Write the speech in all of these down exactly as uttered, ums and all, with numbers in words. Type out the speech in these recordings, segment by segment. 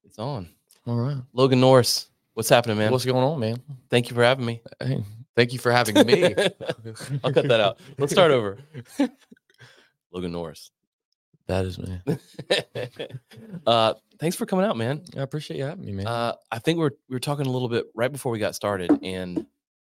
It's on. All right. Logan Norris, what's happening, man? What's going on, man? Thank you for having me. Hey, thank you for having me. I'll cut that out. Let's start over. Logan Norris. That is me. uh, thanks for coming out, man. I appreciate you having me, man. Uh, I think we're we were talking a little bit right before we got started, and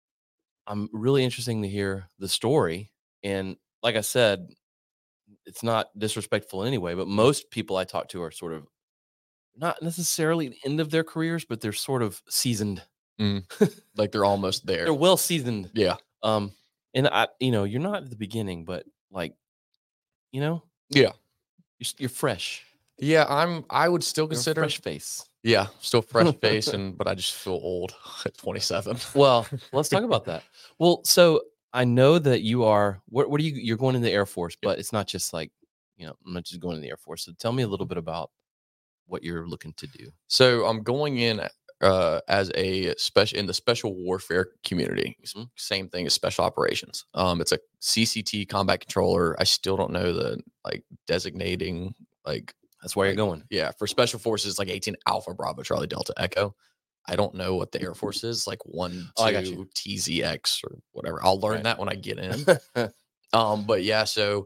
I'm really interested to hear the story. And like I said, it's not disrespectful in any way, but most people I talk to are sort of not necessarily the end of their careers, but they're sort of seasoned. Mm. Like they're almost there. They're well seasoned. Yeah. Um, and I, you know, you're not at the beginning, but like, you know, yeah, you're, you're fresh. Yeah, I'm. I would still You're a consider fresh face. Yeah, still fresh face, and but I just feel old at twenty-seven. Well, let's talk about that. Well, so I know that you are. What? What are you? You're going in the Air Force, but it's not just like, you know, I'm not just going in the Air Force. So tell me a little bit about what you're looking to do. So I'm going in uh, as a special in the special warfare community. Mm-hmm. Same thing as special operations. Um, it's a C C T combat controller. I still don't know the like designating like. That's where like, you're going. Yeah, for special forces, like eighteen Alpha Bravo Charlie Delta Echo. I don't know what the Air Force is, like one, two, oh, I got you. T Z X or whatever. I'll learn right. that when I get in. um, but yeah, so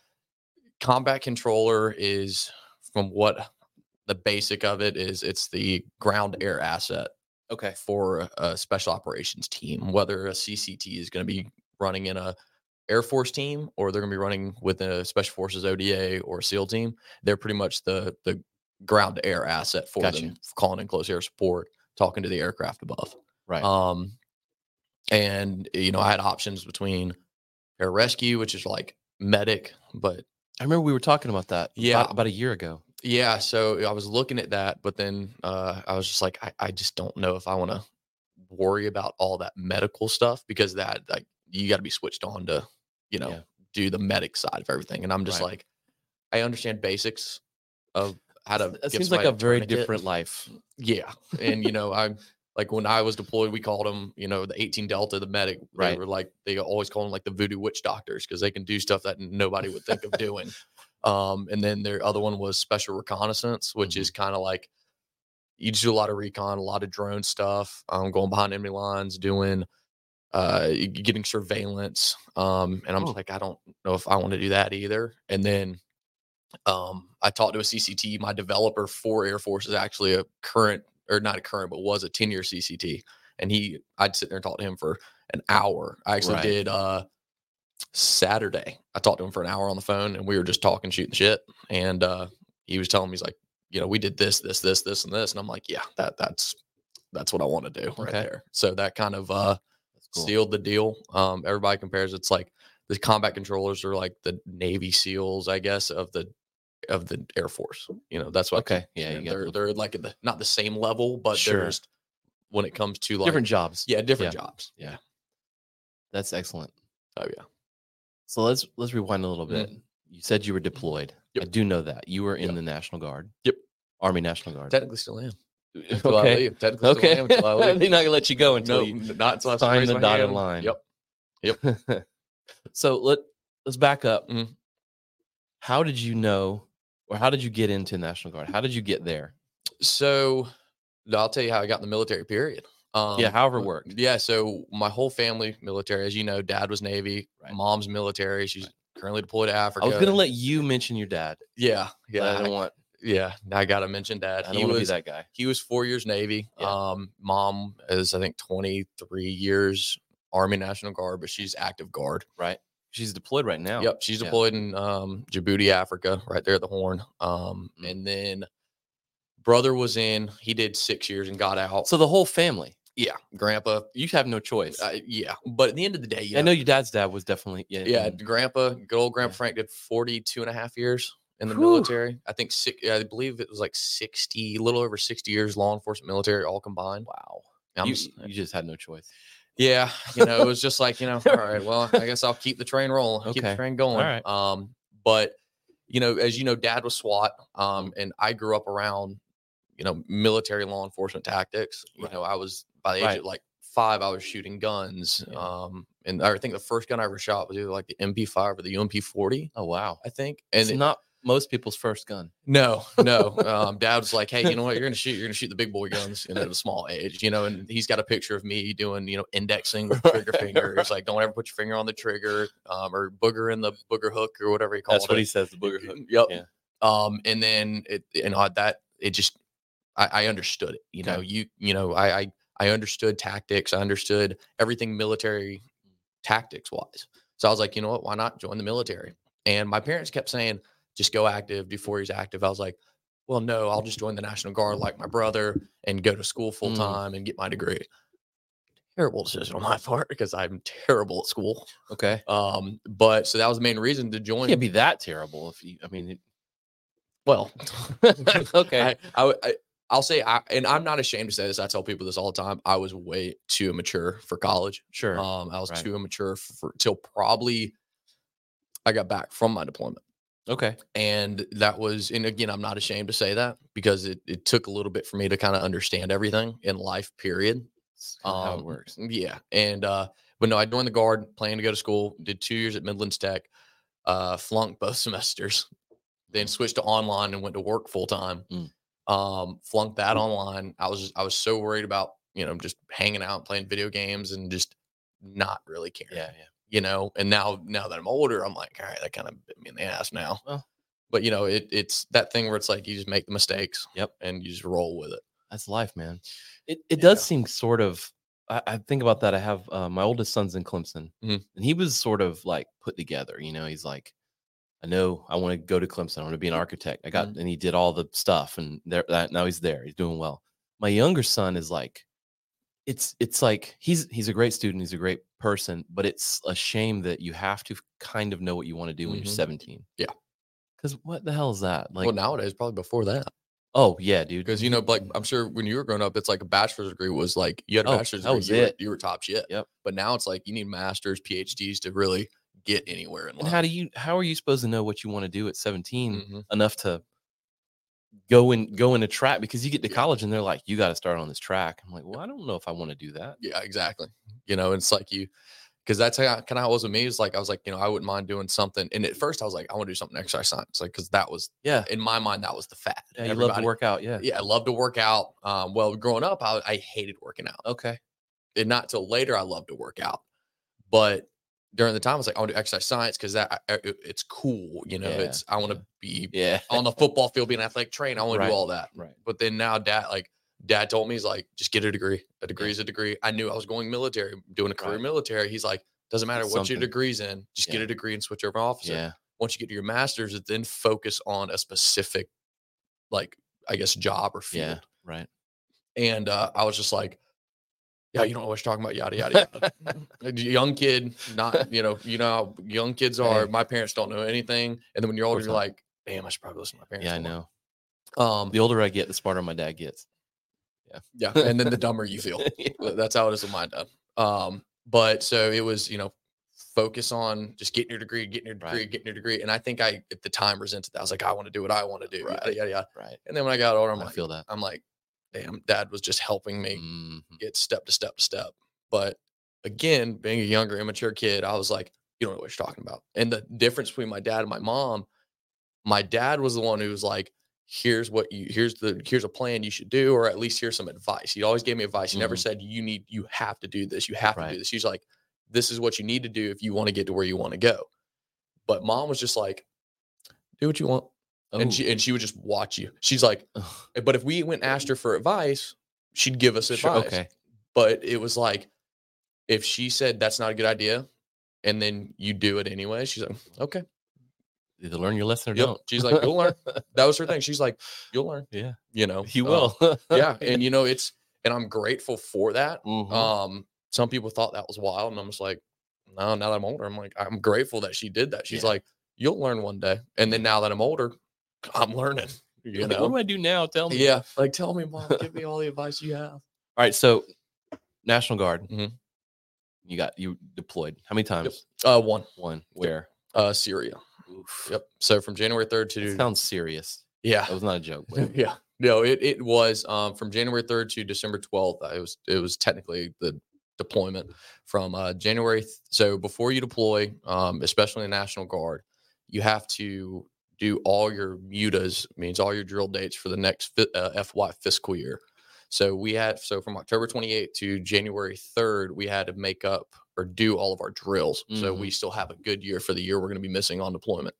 combat controller is, from what the basic of it is, it's the ground air asset. Okay. For a, a special operations team, whether a C C T is going to be running in a Air Force team or they're going to be running with a Special Forces O D A or SEAL team, they're pretty much the the ground to air asset for Gotcha. them, calling in close air support, talking to the aircraft above. Right. Um, and you know, I had options between pararescue, which is like medic, but I remember we were talking about that. Yeah, about, about a year ago. Yeah, so I was looking at that, but then uh, I was just like, I, I just don't know if I want to worry about all that medical stuff, because that like you got to be switched on to, you know, yeah. do the medic side of everything. And I'm just right. like, I understand basics of how to. That seems like a very different life. Yeah, and you know, I'm like when I was deployed, we called them, you know, the eighteen Delta, the medic. They right. were like they always call them like the voodoo witch doctors because they can do stuff that nobody would think of doing. Um, and then their other one was special reconnaissance, which mm-hmm. is kind of like you just do a lot of recon, a lot of drone stuff, um, going behind enemy lines, doing, uh, getting surveillance. Um, and I'm oh. like, I don't know if I want to do that either. And then, um, I talked to a C C T. My developer for Air Force is actually a current, or not a current, but was a ten year C C T. And he, I'd sit there and talk to him for an hour. I actually right. did, uh, Saturday, I talked to him for an hour on the phone, and we were just talking, shooting shit. And uh, he was telling me, he's like, you know, we did this, this, this, this, and this. And I'm like, yeah, that that's that's what I want to do right okay. there. So that kind of uh, cool. sealed the deal. Um, everybody compares. It's like the combat controllers are like the Navy SEALs, I guess, of the of the Air Force. You know, that's what. Okay, yeah, you know, they're they're like at the, not the same level, but sure. they're just when it comes to like different jobs. Yeah, different yeah. jobs. Yeah, that's excellent. Oh yeah. So let's let's rewind a little bit. Mm-hmm. You said you were deployed. Yep. I do know that. You were in yep. the National Guard. Yep. Army National Guard. Technically still am. Until okay. I leave. Technically okay. still am until I leave. They're not going to let you go until no, you not until I sign the dotted hand. line. Yep. Yep. So let, let's back up. Mm-hmm. How did you know, or how did you get into National Guard? How did you get there? So I'll tell you how I got in the military, period. Um, yeah, however it worked. Yeah, so my whole family military, as you know, dad was Navy, right. mom's military. She's right. currently deployed to Africa. I was gonna let you mention your dad. Yeah, yeah. I don't want. Yeah, I gotta mention dad. I don't want to be that guy. He was four years Navy. Yeah. Um, mom is I think twenty-three years Army National Guard, but she's active guard. Right. She's deployed right now. Yep, she's deployed yeah. in um, Djibouti, Africa, right there at the Horn. Um, mm-hmm. And then brother was in. He did six years and got out. So the whole family. Yeah, grandpa. You have no choice. Uh, yeah, but at the end of the day, you I know, know your dad's dad was definitely yeah. Yeah, grandpa, good old grandpa yeah. Frank did forty-two and a half years in the Whew. military. I think six, I believe it was like sixty, a little over sixty years law enforcement, military, all combined. Wow, I'm you, just, you just had no choice. Yeah, you know, it was just like, you know, all right, well, I guess I'll keep the train rolling, okay. keep the train going. All right. Um, but you know, as you know, dad was SWAT, um, and I grew up around, you know, military law enforcement tactics. You right. know, I was by the age right. of like five, I was shooting guns. Yeah. Um, and I think the first gun I ever shot was either like the M P five or the U M P forty. Oh wow! I think, and it's it, not most people's first gun. No, no. Um, Dad was like, "Hey, you know what? You're gonna shoot. You're gonna shoot the big boy guns, you know, at a small age, you know." And he's got a picture of me doing, you know, indexing with the trigger finger. It's like, don't ever put your finger on the trigger, um, or booger in the booger hook or whatever he calls it. That's what he says. The booger hook. Yep. Yeah. Um, and then it, and I, that it just, I, I understood it. You know, Okay. you, you know, I, I, I understood tactics. I understood everything military tactics wise. So I was like, you know what? Why not join the military? And my parents kept saying, just go active before he's active. I was like, well, no, I'll just join the National Guard like my brother and go to school full time mm. and get my degree. Terrible decision on my part because I'm terrible at school. Okay. Um, but so that was the main reason to join. It can't be that terrible if you, I mean, it, well, okay. I, I, I, I'll say, I, and I'm not ashamed to say this. I tell people this all the time. I was way too immature for college. Sure. Um, I was right. too immature for till probably I got back from my deployment. Okay. And that was, and again, I'm not ashamed to say that because it, it took a little bit for me to kind of understand everything in life, period. Um, um, how it works. Yeah. And, uh, but no, I joined the Guard, planning to go to school, did two years at Midlands Tech, uh, flunked both semesters, then switched to online and went to work full time. Mm. Um, flunked that online. I was, just, I was so worried about, you know, just hanging out, playing video games and just not really caring. Yeah. Yeah. You know, and now, now that I'm older, I'm like, all right, that kind of bit me in the ass now. Well, but you know, it, it's that thing where it's like, you just make the mistakes. Yep. And you just roll with it. That's life, man. It it Yeah. does seem sort of, I, I think about that. I have uh, my oldest son's in Clemson mm-hmm. and he was sort of like put together, you know, he's like, I know I want to go to Clemson. I want to be an architect. I got, mm-hmm. and he did all the stuff and there, that now he's there. He's doing well. My younger son is like, it's, it's like, he's, he's a great student. He's a great person, but it's a shame that you have to kind of know what you want to do when mm-hmm. you're seventeen. Yeah. Cause what the hell is that? Like, well, nowadays, probably before that. Oh yeah, dude. Because, you know, like I'm sure when you were growing up, it's like a bachelor's degree was like, you had a oh, bachelor's that degree, was you, it. Were, you were top shit. Yep. But now it's like, you need masters, P H Ds to really get anywhere in life. And how do you, how are you supposed to know what you want to do at seventeen mm-hmm. enough to go and go in a track? Because you get to college and they're like, you got to start on this track. I'm like, well, I don't know if I want to do that. Yeah, exactly. You know, it's like you, because that's how kind of how it was with me. It's like, I was like, you know, I wouldn't mind doing something. And at first I was like, I want to do something exercise science. Like, cause that was, yeah, in my mind, that was the fad. Yeah, you love to work out. Yeah. Yeah. I love to work out. Um, well, growing up, I, I hated working out. Okay. And not till later, I loved to work out. But during the time, I was like, I want to do exercise science because that it, it's cool. You know, yeah, it's, I want to yeah. be yeah. on the football field, be an athletic trainer. I want right. to do all that. Right. But then now dad, like dad told me, he's like, just get a degree. A degree is a degree. I knew I was going military, doing a career right. military. He's like, doesn't matter what your degree's in, just yeah. get a degree and switch over officer. Yeah. Once you get to your master's, then focus on a specific, like, I guess, job or field. Yeah. Right. And uh, I was just like, yeah, you don't know what you're talking about, yada, yada, yada. Young kid, not, you know, you know how young kids are. My parents don't know anything. And then when you're older, you're like, damn, I should probably listen to my parents. Yeah, I know. Um, the older I get, the smarter my dad gets. Yeah. Yeah. And then the dumber you feel. yeah. That's how it is with my dad. Um, but so it was, you know, focus on just getting your degree, getting your degree, right. getting your degree. And I think I, at the time, resented that. I was like, I want to do what I want to do. Right. Yada, yada, yada. Right. And then when I got older, I'm I like, feel that. I'm like, damn, dad was just helping me mm-hmm. get step to step to step. But again, being a younger, immature kid, I was like, you don't know what you're talking about. And the difference between my dad and my mom, my dad was the one who was like, here's what you, here's the, here's a plan you should do, or at least here's some advice. He always gave me advice. He mm-hmm. never said, you need, you have to do this. You have right. to do this. He's like, this is what you need to do if you want to get to where you want to go. But mom was just like, do what you want. Oh. And she, and she would just watch you. She's like, Ugh. But if we went and asked her for advice, she'd give us advice. Sure, okay. But it was like, if she said that's not a good idea, and then you do it anyway, she's like, okay. Either learn your lesson or yep. don't. She's like, you'll learn. That was her thing. She's like, you'll learn. Yeah. You know, you will. uh, yeah. And, you know, it's, and I'm grateful for that. Mm-hmm. Um, some people thought that was wild. And I'm just like, no, now that I'm older, I'm like, I'm grateful that she did that. She's yeah. like, you'll learn one day. And then now that I'm older, I'm learning. You know, what do I do now? Tell me. Yeah. Like, tell me, mom, give me all the advice you have. All right. So, National Guard. Mm-hmm. You got, you deployed. How many times? Yep. Uh, one. One. Where? Uh, Syria. Oof. Yep. So from January third to. That sounds serious. Yeah. That was not a joke. But. yeah. No, it, it was um, from January third to December twelfth. It was, it was technically the deployment from uh, January. Th- so before you deploy, um, especially in the National Guard, you have to do all your mutas, means all your drill dates for the next fi- uh, F Y fiscal year. So we had, so from October twenty-eighth to January third, we had to make up or do all of our drills. Mm-hmm. So we still have a good year for the year we're going to be missing on deployment.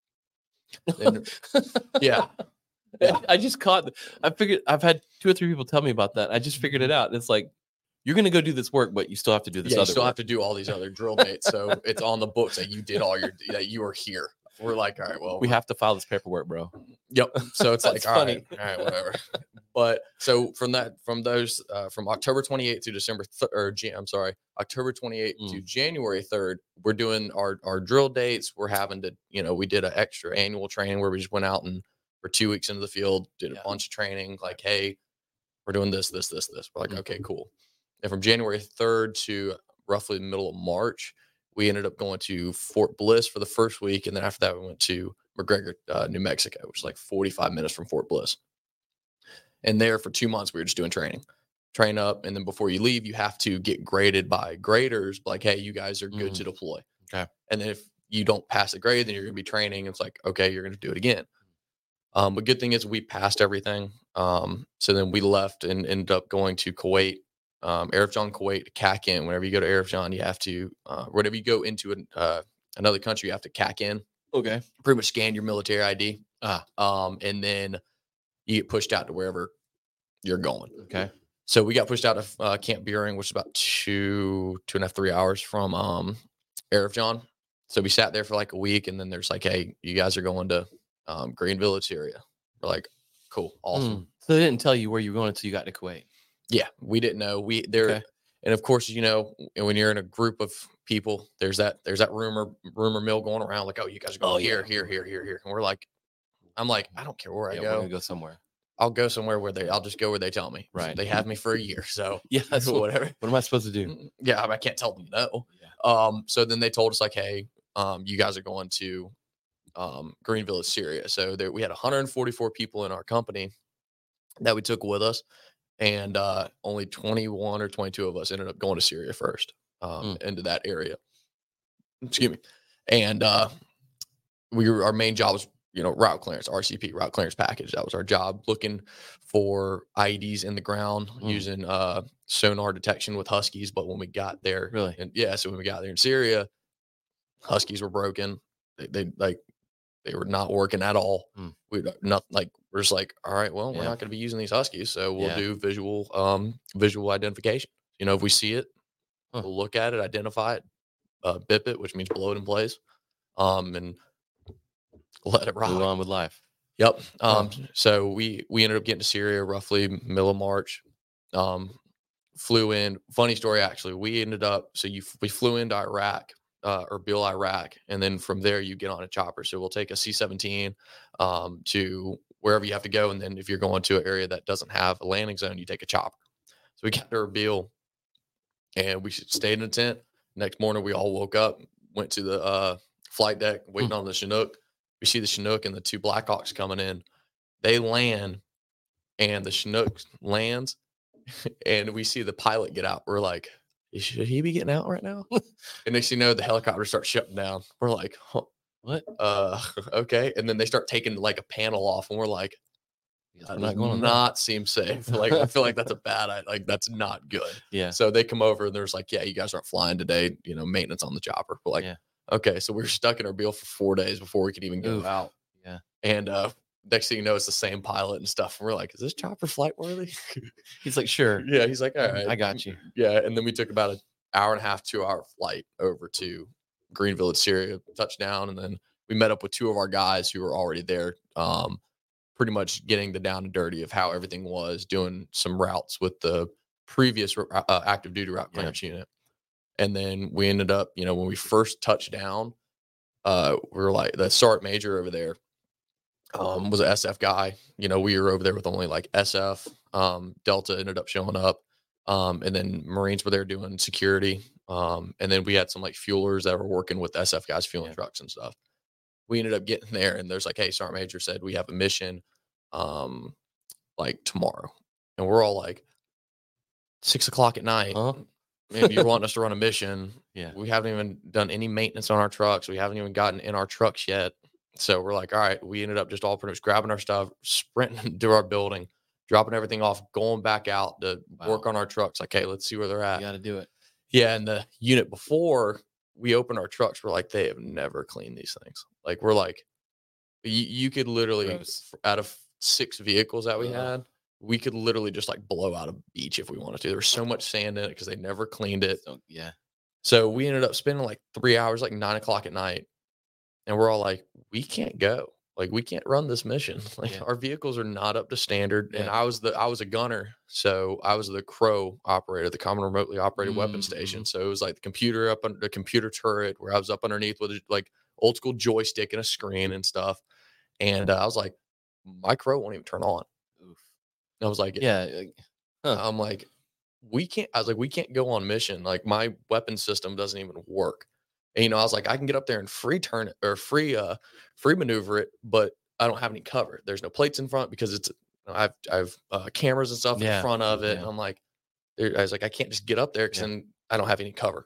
And, yeah. yeah. I just caught, I figured, I've had two or three people tell me about that. I just figured it out. And it's like, you're going to go do this work, but you still have to do this yeah, other you still work. have to do all these other drill dates. So it's on the books that you did all your, that you were here. We're like, all right, well, we have to file this paperwork, bro. Yep. So it's like, all funny. right, all right, whatever. But so from that, from those, uh, from October twenty-eighth to December, th- or Jan- I'm sorry, October twenty-eighth mm. to January third, we're doing our, our drill dates. We're having to, you know, we did an extra annual training where we just went out and for two weeks into the field, did a yeah. bunch of training, like, hey, we're doing this, this, this, this. We're like, mm. okay, cool. And from January third to roughly the middle of March, we ended up going to Fort Bliss for the first week. And then after that, we went to McGregor, uh, New Mexico, which is like forty-five minutes from Fort Bliss. And there for two months, we were just doing training, train up. And then before you leave, you have to get graded by graders. Like, hey, you guys are good mm. to deploy. Okay. And then if you don't pass the grade, then you're going to be training. It's like, okay, you're going to do it again. Um, but good thing is we passed everything. Um, so then we left and ended up going to Kuwait. Um, Arifjan, Kuwait, C A C in. Whenever you go to Arifjan, you have to, uh, whenever you go into an, uh, another country, you have to C A C in. Okay. Pretty much scan your military I D. Ah. Um, and then you get pushed out to wherever you're going. Okay. So we got pushed out of uh, Camp Buehring, which is about two, two and a half, three hours from um, Arifjan. So we sat there for like a week, and then there's like, hey, you guys are going to um, Greenville area. We're like, cool, awesome. Mm. So they didn't tell you where you were going until you got to Kuwait. Yeah, we didn't know. We there, okay. And of course, you know, when you're in a group of people, there's that there's that rumor rumor mill going around, like, oh, you guys are going oh, here, yeah. here, here, here, here, and we're like, I'm like, I don't care where yeah, I go. We're gonna go somewhere. I'll go somewhere where they. I'll just go where they tell me. Right. They have me for a year, so yeah, that's whatever. What am I supposed to do? Yeah, I, mean, I can't tell them no. Yeah. Um. So then they told us like, hey, um, you guys are going to, um, Greenville, Syria. So there, we had one hundred forty-four people in our company that we took with us. And uh, only twenty-one or twenty-two of us ended up going to Syria first, um, mm. into that area. Excuse me. And uh, we were, our main job was, you know, route clearance, R C P, route clearance package. That was our job, looking for I E Ds in the ground, mm. using uh, sonar detection with Huskies. But when we got there, really, and yeah, so when we got there in Syria, Huskies were broken. They, they like they were not working at all. Mm. We not like. We're just like, all right, well, we're yeah. not going to be using these Huskies, so we'll yeah. do visual, um, visual identification. You know, if we see it, huh. we'll look at it, identify it, uh, B I P it, which means blow it in place, um, and let it rock. Move on with life. Yep. Um, huh. So we we ended up getting to Syria roughly middle of March. Um, flew in. Funny story, actually. We ended up so you we flew into Iraq. Uh, or Erbil, Iraq, and then from there you get on a chopper. So we'll take a C seventeen um, to wherever you have to go, and then if you're going to an area that doesn't have a landing zone, you take a chopper. So we got to Erbil, and we stayed in a tent. Next morning, we all woke up, went to the uh, flight deck, waiting mm. on the Chinook. We see the Chinook and the two Blackhawks coming in. They land, and the Chinook lands, and we see the pilot get out. We're like, should he be getting out right now? And next thing you know, the helicopter starts shutting down. We're like, huh, what? Uh, okay. And then they start taking like a panel off, and we're like, that does not, not seem safe. Like, I feel like that's a bad, like, that's not good. Yeah. So they come over and there's like, yeah, you guys aren't flying today. You know, maintenance on the chopper. We're like, yeah. Okay. So we were stuck in Erbil for four days before we could even go Oof. out. Yeah. And uh, next thing you know, it's the same pilot and stuff. And we're like, is this chopper flight worthy? He's like, sure. Yeah. He's like, all right. I got you. Yeah. And then we took about an hour and a half, two hour flight over to Greenville, Syria, touchdown. And then we met up with two of our guys who were already there, um, pretty much getting the down and dirty of how everything was, doing some routes with the previous uh, active duty route clearance yeah. unit. And then we ended up, you know, when we first touched down, uh, we were like, the sergeant major over there um, was an S F guy. You know, we were over there with only like S F. Um, Delta ended up showing up. Um, and then Marines were there doing security. Um, and then we had some like fuelers that were working with S F guys fueling yeah. trucks and stuff. We ended up getting there, and there's like, hey, sergeant major said we have a mission um, like tomorrow. And we're all like, six o'clock at night. Huh? Maybe you want us to run a mission. Yeah. We haven't even done any maintenance on our trucks. We haven't even gotten in our trucks yet. So we're like, all right, we ended up just all pretty much grabbing our stuff, sprinting to our building, dropping everything off, going back out to Wow. work on our trucks. Like, hey, let's see where they're You at. got to do it. Yeah. And the unit before we opened our trucks, we're like, they have never cleaned these things. Like, we're like, you, you could literally, Gross. out of six vehicles that we Uh-huh. had, we could literally just like blow out a beach if we wanted to. There was so much sand in it because they never cleaned it. So, yeah. So we ended up spending like three hours, like nine o'clock at night. And we're all like, we can't go. Like, we can't run this mission. Like, Yeah. our vehicles are not up to standard. And Yeah. I was the I was a gunner, so I was the CROW operator, the Common Remotely Operated Weapon Mm-hmm. Station. So it was like the computer up under the computer turret where I was up underneath with a, like old school joystick and a screen and stuff. And uh, I was like, my CROW won't even turn on. Oof. And I was like, Yeah. Huh. I'm like, we can't. I was like, we can't go on mission. Like, my weapon system doesn't even work. And, you know, I was like, I can get up there and free turn it or free, uh, free maneuver it, but I don't have any cover. There's no plates in front because it's, you know, I've, I've uh, cameras and stuff Yeah. in front of it. Yeah. And I'm like, there- I was like, I can't just get up there because Yeah. then I don't have any cover.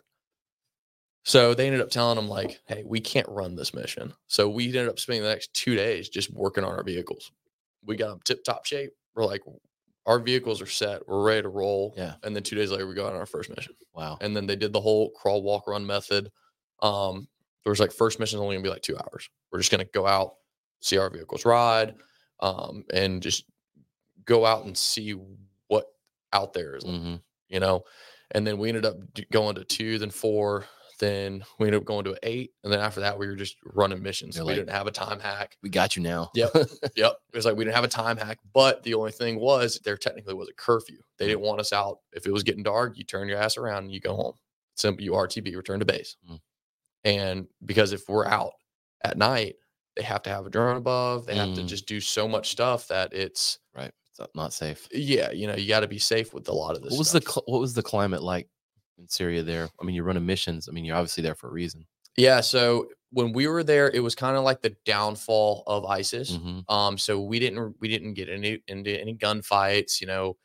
So they ended up telling them like, hey, we can't run this mission. So we ended up spending the next two days just working on our vehicles. We got them tip top shape. We're like, our vehicles are set. We're ready to roll. Yeah. And then two days later, we got on our first mission. Wow. And then they did the whole crawl, walk, run method. Um, there was like first mission is only gonna be like two hours. We're just gonna go out, see our vehicles ride, um, and just go out and see what out there is, like, Mm-hmm. you know. And then we ended up d- going to two, then four, then we ended up going to an eight, and then after that we were just running missions. They're We like- didn't have a time hack. We got you now. Yep. Yep. It was like we didn't have a time hack, but the only thing was there technically was a curfew. They didn't want us out. If it was getting dark, you turn your ass around and you go home. Simple, you R T B, return to base. Mm. And because if we're out at night, they have to have a drone above. They have to Mm. just do so much stuff that it's, Right. It's not- not safe. yeah, you know, you got to be safe with a lot of this. What was stuff. the cl- what was the climate like in Syria there? I mean, you're running missions. I mean, you're obviously there for a reason. Yeah. So when we were there, it was kind of like the downfall of ISIS. Mhm. Um, so we didn't we didn't get any into any gunfights. You know,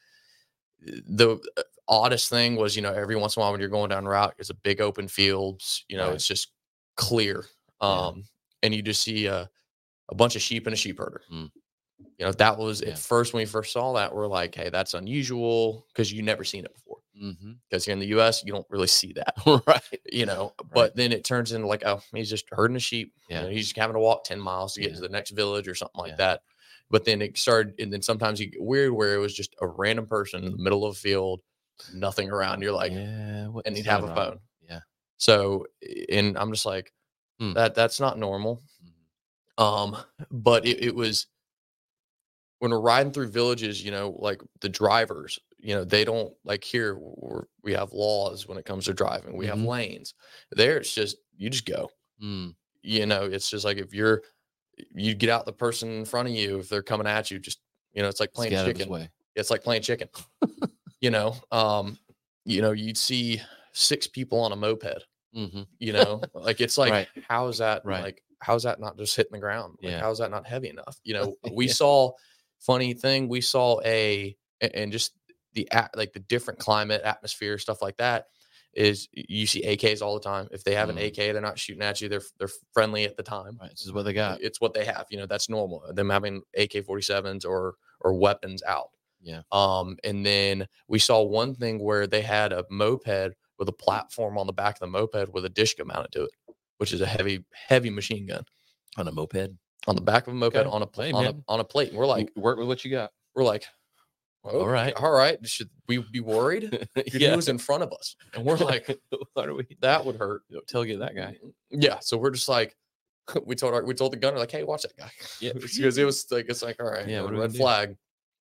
the uh, oddest thing was, you know, every once in a while when you're going down route, it's a big open fields. You know, Right. it's just clear. Yeah. Um, and you just see a, a bunch of sheep and a sheep herder. Mm. You know, that was Yeah. at first when we first saw that, we're like, hey, that's unusual because you never seen it before. Mm-hmm. Because here in the U S, you don't really see that. Right. You know, but then it turns into like, oh, he's just herding a sheep. You Yeah. know, he's just having to walk ten miles to get Yeah. to the next village or something like Yeah. that. But then it started, and then sometimes you get weird where it was just a random person in the middle of a field, nothing around. You're like, yeah. What and is he'd have a going on? phone. Yeah. So, and I'm just like, Hmm. that that's not normal. Mhm. Um, but it, it was when we're riding through villages, you know, like the drivers, you know, they don't like here we're, we have laws when it comes to driving. We Mhm. have lanes. There, it's just you just go. Mm. You know, it's just like if you're you get out the person in front of you, if they're coming at you, just you know, it's like Let's playing get out of his chicken. way. It's like playing chicken. you know, um, you know, you'd see six people on a moped. Mm-hmm. You know, like it's like Right. how is that Right. like how's that not just hitting the ground? Like Yeah. how is that not heavy enough? You know, we Yeah. saw funny thing. We saw a a- and just the at like the different climate, atmosphere, stuff like that. Is you see A Ks all the time. If they have an Mm. A K, they're not shooting at you. They're they're friendly at the time. Right. This is what they got. It's what they have. You know, that's normal. Them having A K forty-sevens or or weapons out. Yeah. Um, and then we saw one thing where they had a moped with a platform on the back of the moped with a dishka mounted to it, which is a heavy, heavy machine gun On a moped. on the back of a moped Okay. on a pl- Hey, on a man. on a plate. And we're like, You work with what you got. we're like, All right. all right. Should we be worried? Dude, He was in front of us, and we're like, Why do we that would hurt. don't tailgate that guy? Yeah. So we're just like, we told our we told the gunner like, hey, watch that guy. Yeah. Because it was like it's like all right, Yeah, yeah, what are we red gonna do? flag.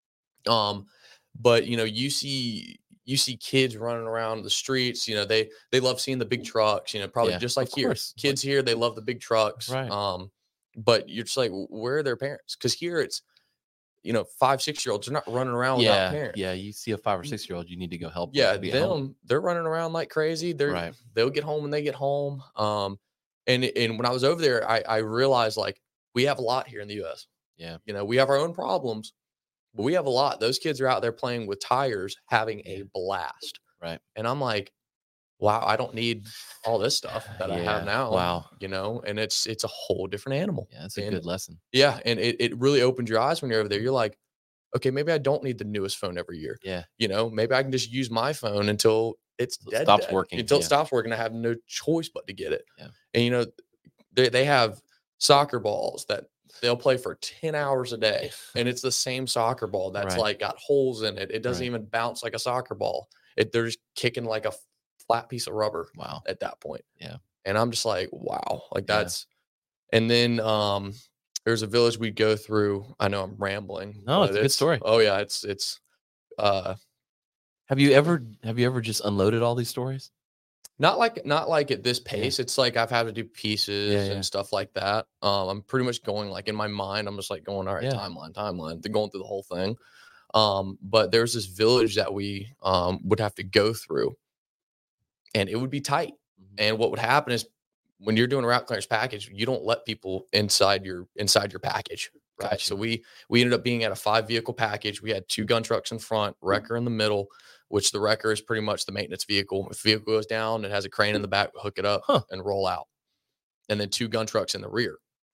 Um, but you know, you see you see kids running around the streets. You know, they they love seeing the big trucks. You know, probably Yeah, just like of here, course. kids here they love the big trucks. Right. Um, but you're just like, where are their parents? Because here it's, you know, five six year olds are not running around without Yeah. parents. Yeah. You see a five or six year old, you need to go help. Yeah, them be at them home. they're running around like crazy. They're Right. they'll get home when they get home. Um, and and when I was over there, I I realized like we have a lot here in the U S. Yeah. You know, we have our own problems, but we have a lot. Those kids are out there playing with tires, having a Yeah. blast. Right. And I'm like, wow, I don't need all this stuff that I have Yeah. now. Wow. You know, and it's it's a whole different animal. Yeah, that's a And good lesson. yeah, and it, it really opens your eyes when you're over there. You're like, okay, maybe I don't need the newest phone every year. Yeah. You know, maybe I can just use my phone until it's So it dead, stops dead, working, until yeah. it stops working. I have no choice but to get it. Yeah. And you know, they they have soccer balls that they'll play for ten hours a day, and it's the same soccer ball that's Right. like got holes in it. It doesn't Right. even bounce like a soccer ball. It they're just kicking like a flat piece of rubber Wow. at that point. Yeah. And I'm just like, wow, like Yeah. that's. And then um, there's a village we'd go through. I know I'm rambling. No, it's but a good story. Oh yeah, it's it's. Uh, Have you ever have you ever just unloaded all these stories? Not like not like at this pace. It's like I've had to do pieces Yeah, yeah. and stuff like that. Um, I'm pretty much going like in my mind, I'm just like going, all right, Yeah. timeline, timeline. They're going through the whole thing. Um, but there's this village that we um would have to go through, and it would be tight. Mhm. And what would happen is when you're doing a route clearance package, you don't let people inside your inside your package. Right. Gotcha. So we we ended up being at a five vehicle package. We had two gun trucks in front, wrecker in the middle, which the wrecker is pretty much the maintenance vehicle. If the vehicle goes down, it has a crane in the back, hook it up Huh. and roll out. And then two gun trucks in the rear.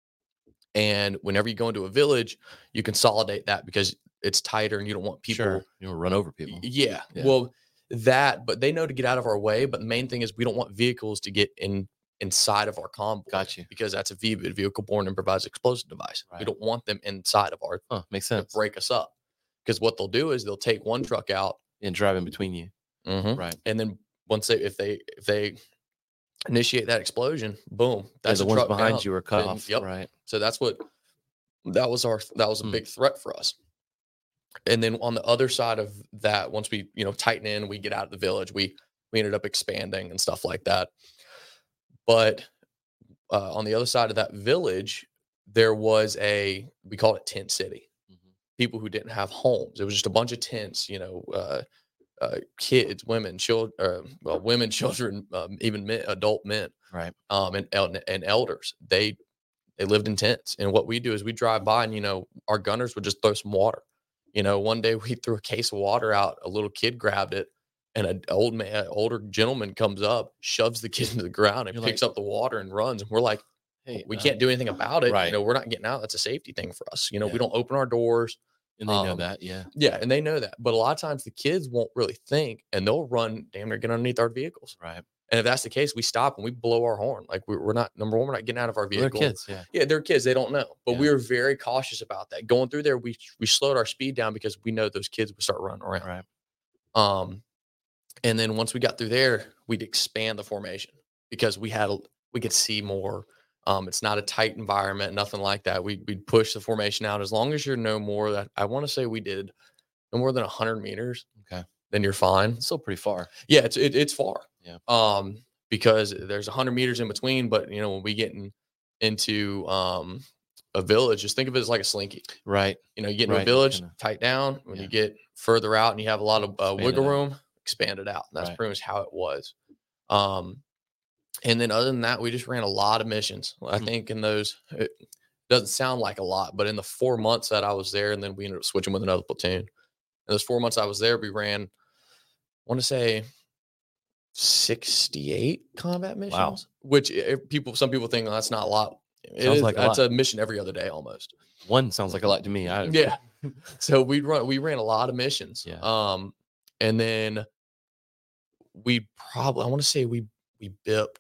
And whenever you go into a village, you consolidate that because it's tighter and you don't want people. Sure. You don't run over people. Yeah, Yeah. Well, that, but they know to get out of our way. But the main thing is we don't want vehicles to get in inside of our convoy. Got you. Because that's a V B I D, vehicle borne improvised explosive device. We Right. don't want them inside of our Huh, makes to sense. break us up. Because what they'll do is they'll take one truck out, And drive in between you. mhm, Right. and then once they if they if they initiate that explosion, boom, Yeah, that's the a ones truck behind down. you are cut And- off. Yep. Right. So that's what that was our that was a Hmm. big threat for us. And then on the other side of that, once we you know tighten in, we get out of the village. We we ended up expanding and stuff like that. But uh, on the other side of that village, there was a we called it tent city. Mhm. People who didn't have homes. It was just a bunch of tents. You know, uh, uh, kids, women, children, uh, well, women, children, um, even men, adult men, Right. um, and el- and elders. They they lived in tents. And what we do is we drive by, and you know, our gunners would just throw some water. You know, one day we threw a case of water out. A little kid grabbed it, and an old man, older gentleman comes up, shoves the kid into the ground, and You're picks like- up the water and runs. And we're like, Hey, we uh, can't do anything about it. right. You know, we're not getting out. That's a safety thing for us. You know, Yeah. we don't open our doors. And they know um, that. Yeah. Yeah, and they know that. But a lot of times the kids won't really think, and they'll run damn near get underneath our vehicles. Right. And if that's the case, we stop and we blow our horn. Like we're, we're not number one, we're not getting out of our Well, they're vehicle. kids. Yeah. Yeah, they're kids. They don't know. But Yeah. we were very cautious about that. Going through there, we we slowed our speed down because we know those kids would start running around. Right. Um, and then once we got through there, we'd expand the formation because we had a, we could see more. Um, it's not a tight environment, nothing like that. We we'd push the formation out as long as you're no more that I want to say we did no more than a hundred meters. Okay. Then you're fine. It's still pretty far. Yeah, it's it, it's far. Yeah. Um, because there's a hundred meters in between, but you know when we get in, into um a village, just think of it as like a slinky. Right. You know, you get into Right, a village, kinda- tight down. When yeah. you get further out and you have a lot of uh, Expand it wiggle out. room, expand it out. That's Right. pretty much how it was. Um, and then other than that, we just ran a lot of missions. I Hmm. think in those, it doesn't sound like a lot, but in the four months that I was there, and then we ended up switching with another platoon. In those four months I was there, we ran, I want to say, sixty-eight combat missions. Wow. Which if people, some people think, oh, that's not a lot. It Sounds is- like a that's lot. a mission every other day almost. One sounds like a lot to me. I, Yeah. So we run we ran a lot of missions. Yeah. Um and then we probably I want to say we we bipped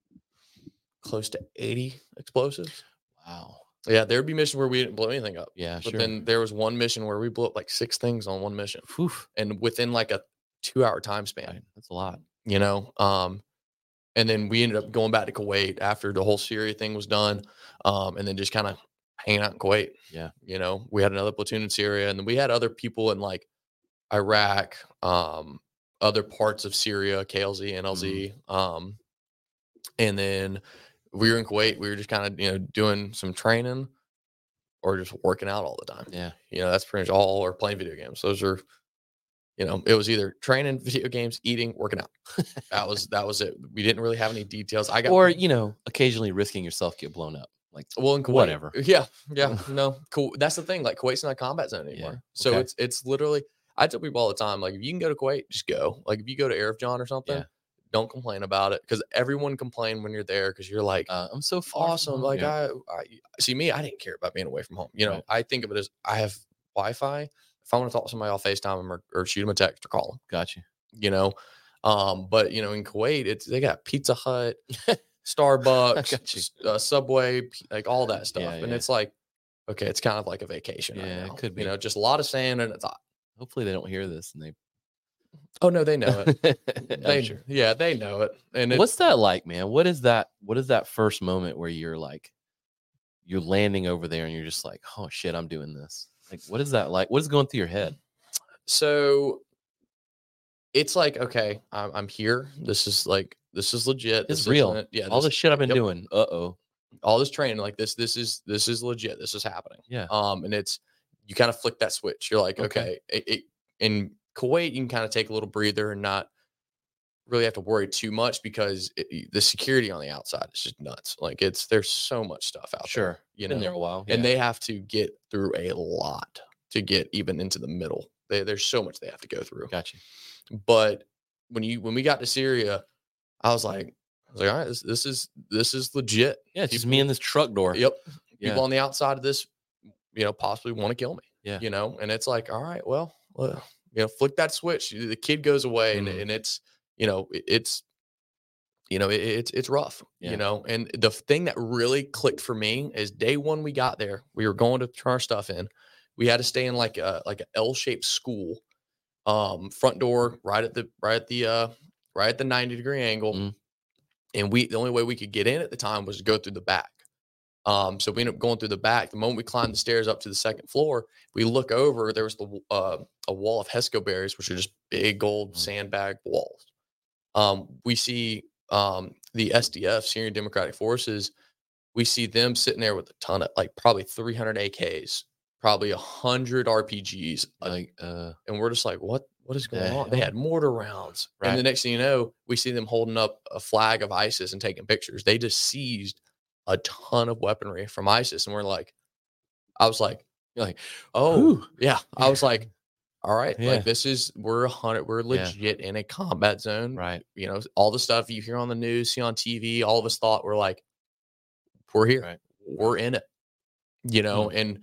close to eighty explosives. Wow. Yeah, there'd be missions where we didn't blow anything up. Yeah. But Sure. then there was one mission where we blew up like six things on one mission Whew. and within like a two hour time span, Right. That's a lot. you know. Um and then we ended up going back to Kuwait after the whole Syria thing was done. Um and then just kind of hanging out in Kuwait. Yeah. You know, we had another platoon in Syria, and then we had other people in like Iraq, um, other parts of Syria, K L Z, N L Z. Um, and then we were in Kuwait. We were just kind of, you know, doing some training or just working out all the time. Yeah. You know, that's pretty much all, or playing video games. Those are, you know, it was either training, video games, eating, working out. That was, that was it. We didn't really have any details. I got, Or, you know, occasionally risking yourself get blown up. Like, well, in Kuwait, whatever. Yeah, yeah, no, cool. That's the thing. Like Kuwait's not a combat zone anymore, Yeah, so okay. it's it's literally. I tell people all the time, like if you can go to Kuwait, just go. Like if you go to Arif John or something, Yeah. don't complain about it, because everyone complain when you're there, because you're like, Uh, I'm so far from awesome. home. Like Yeah. I, I see me, I didn't care about being away from home. You know, Right. I think of it as I have Wi-Fi. If I want to talk to somebody, I'll FaceTime them or, or shoot them a text or call them. Gotcha. You know, um, but you know, in Kuwait, it's they got Pizza Hut, Starbucks, Gotcha. s- uh, Subway, p- like all that stuff, Yeah, and yeah. it's like, okay, it's kind of like a vacation right Yeah, it now. could be. You know, just a lot of sand, and it's hot. Hopefully they don't hear this and they. Oh no, they know it. I'm They, sure. yeah, they know it. And it's, What's that like, man? What is that? What is that first moment where you're like, you're landing over there and you're just like, oh shit, I'm doing this. Like, what is that like? What is going through your head? so it's like, okay, I'm, I'm here. This is like, this is legit. It's This real. isn't- Yeah. All this- the shit I've been yep. doing. Uh oh. all this training, like this, this is, this is legit. This is happening. Yeah. Um, and it's, you kind of flick that switch. You're like, Okay. okay, it, it, in Kuwait, you can kind of take a little breather and not really have to worry too much, because it, the security on the outside is just nuts. Like it's, there's so much stuff out Sure. there, you Been know, there a while. and yeah. they have to get through a lot to get even into the middle. They, there's so much they have to go through. Gotcha. But when you, when we got to Syria, I was like, I was like, all right, this, this is, this is legit. Yeah, it's just People- me in this truck door. Yep. Yeah. People on the outside of this, you know, possibly want to kill me. Yeah. You know, and it's like, all right, well, well you know, flick that switch. The kid goes away, and, Mm. and it's, you know, it, it's, you know, it, it's it's rough. Yeah. You know, and the thing that really clicked for me is day one we got there, we were going to turn our stuff in. We had to stay in like a like an L-shaped school, um, front door right at the right at the uh right at the ninety degree angle. Mm. And we, the only way we could get in at the time was to go through the back. Um, so we ended up going through the back. The moment we climbed the stairs up to the second floor, we look over, there was the uh, a wall of Hesco berries, which are just big old Mm. sandbag walls. Um, we see um, the S D F, Syrian Democratic Forces, we see them sitting there with a ton of, like, probably three hundred A Ks, probably one hundred R P Gs. uh, Like, uh, and we're just like, what, what is The going on? They hell? had mortar rounds. Right. And the next thing you know, we see them holding up a flag of ISIS and taking pictures. They just seized a ton of weaponry from ISIS. And we're like, I was like, you're like, oh, Whew. yeah. I was like, all right, Yeah. like this is, we're a hundred, we're Yeah. legit in a combat zone. right. You know, all the stuff you hear on the news, see on T V, all of us thought we're like, we're here, Right. we're in it, you know, and,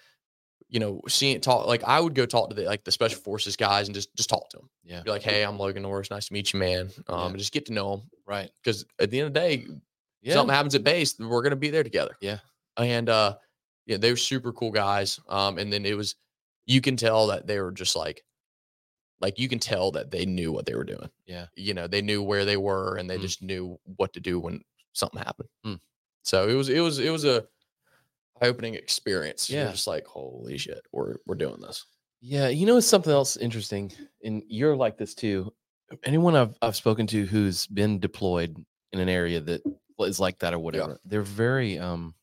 you know, seeing it talk, like I would go talk to the, like the special forces guys and just, just talk to them. Yeah. Be like, hey, I'm Logan Norris. Nice to meet you, man. Um, Yeah. and just get to know them. Right. Because at the end of the day, Yeah. something happens at base, we're going to be there together. Yeah. And, uh, yeah, they were super cool guys. Um, and then it was, you can tell that they were just like, like you can tell that they knew what they were doing. Yeah. You know, they knew where they were, and they Mm. just knew what to do when something happened. Mm. So it was, it was, it was a eye-opening experience. You're Yeah. just like, holy shit, we're, we're doing this. Yeah, you know, it's something else interesting, and you're like this too. Anyone I've I've spoken to who's been deployed in an area that is like that or whatever, they're very um,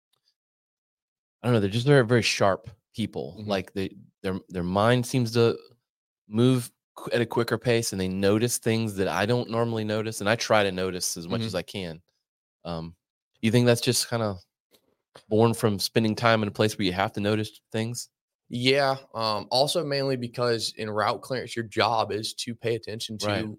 I don't know, they're just very very sharp people. Mhm. Like they their their mind seems to move qu- at a quicker pace, and they notice things that I don't normally notice, and I try to notice as much Mhm. as I can. Um, you think that's just kind of born from spending time in a place where you have to notice things? Yeah. Um, also mainly because in route clearance, your job is to pay attention to Right.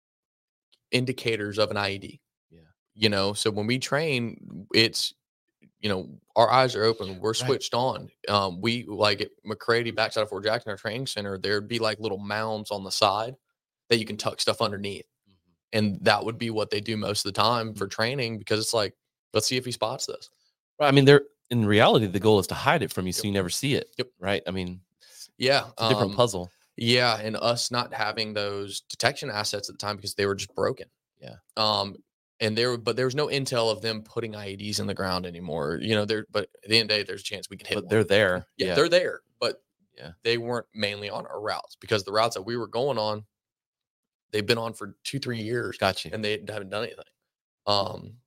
indicators of an I E D. Yeah. You know, so when we train, it's, you know, our eyes are open, we're Right. switched on. Um, we like at McCready, backside of Fort Jackson, our training center, there'd be like little mounds on the side that you can tuck stuff underneath. And that would be what they do most of the time for training, because it's like, let's see if he spots this. Right. I mean, they're in reality, the goal is to hide it from you so Yep. you never see it. Yep. Right. I mean, Yeah. it's a different um, puzzle. Yeah, and us not having those detection assets at the time because they were just broken. Yeah. Um, and there, but there was no intel of them putting I E Ds in the ground anymore. You know, there. But at the end of the day, there's a chance we could hit. But one. they're there. Yeah, Yeah. they're there, but Yeah. they weren't mainly on our routes, because the routes that we were going on, they've been on for two, three years, Got you. and they haven't done anything. Um,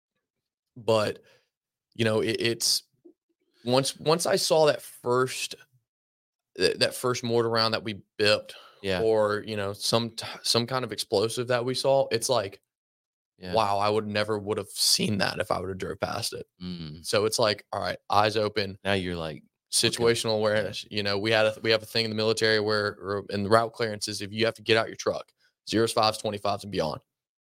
but you know, it, it's once once I saw that first that, that first mortar round that we bipped, Yeah. or you know, some t- some kind of explosive that we saw, it's like, Yeah. wow, I would never would have seen that if I would have drove past it. Mm. So it's like, all right, eyes open, Now you're like, situational awareness. You know, we had a we have a thing in the military where, or in the route clearances, if you have to get out your truck, zeros, fives, twenty-fives, and beyond.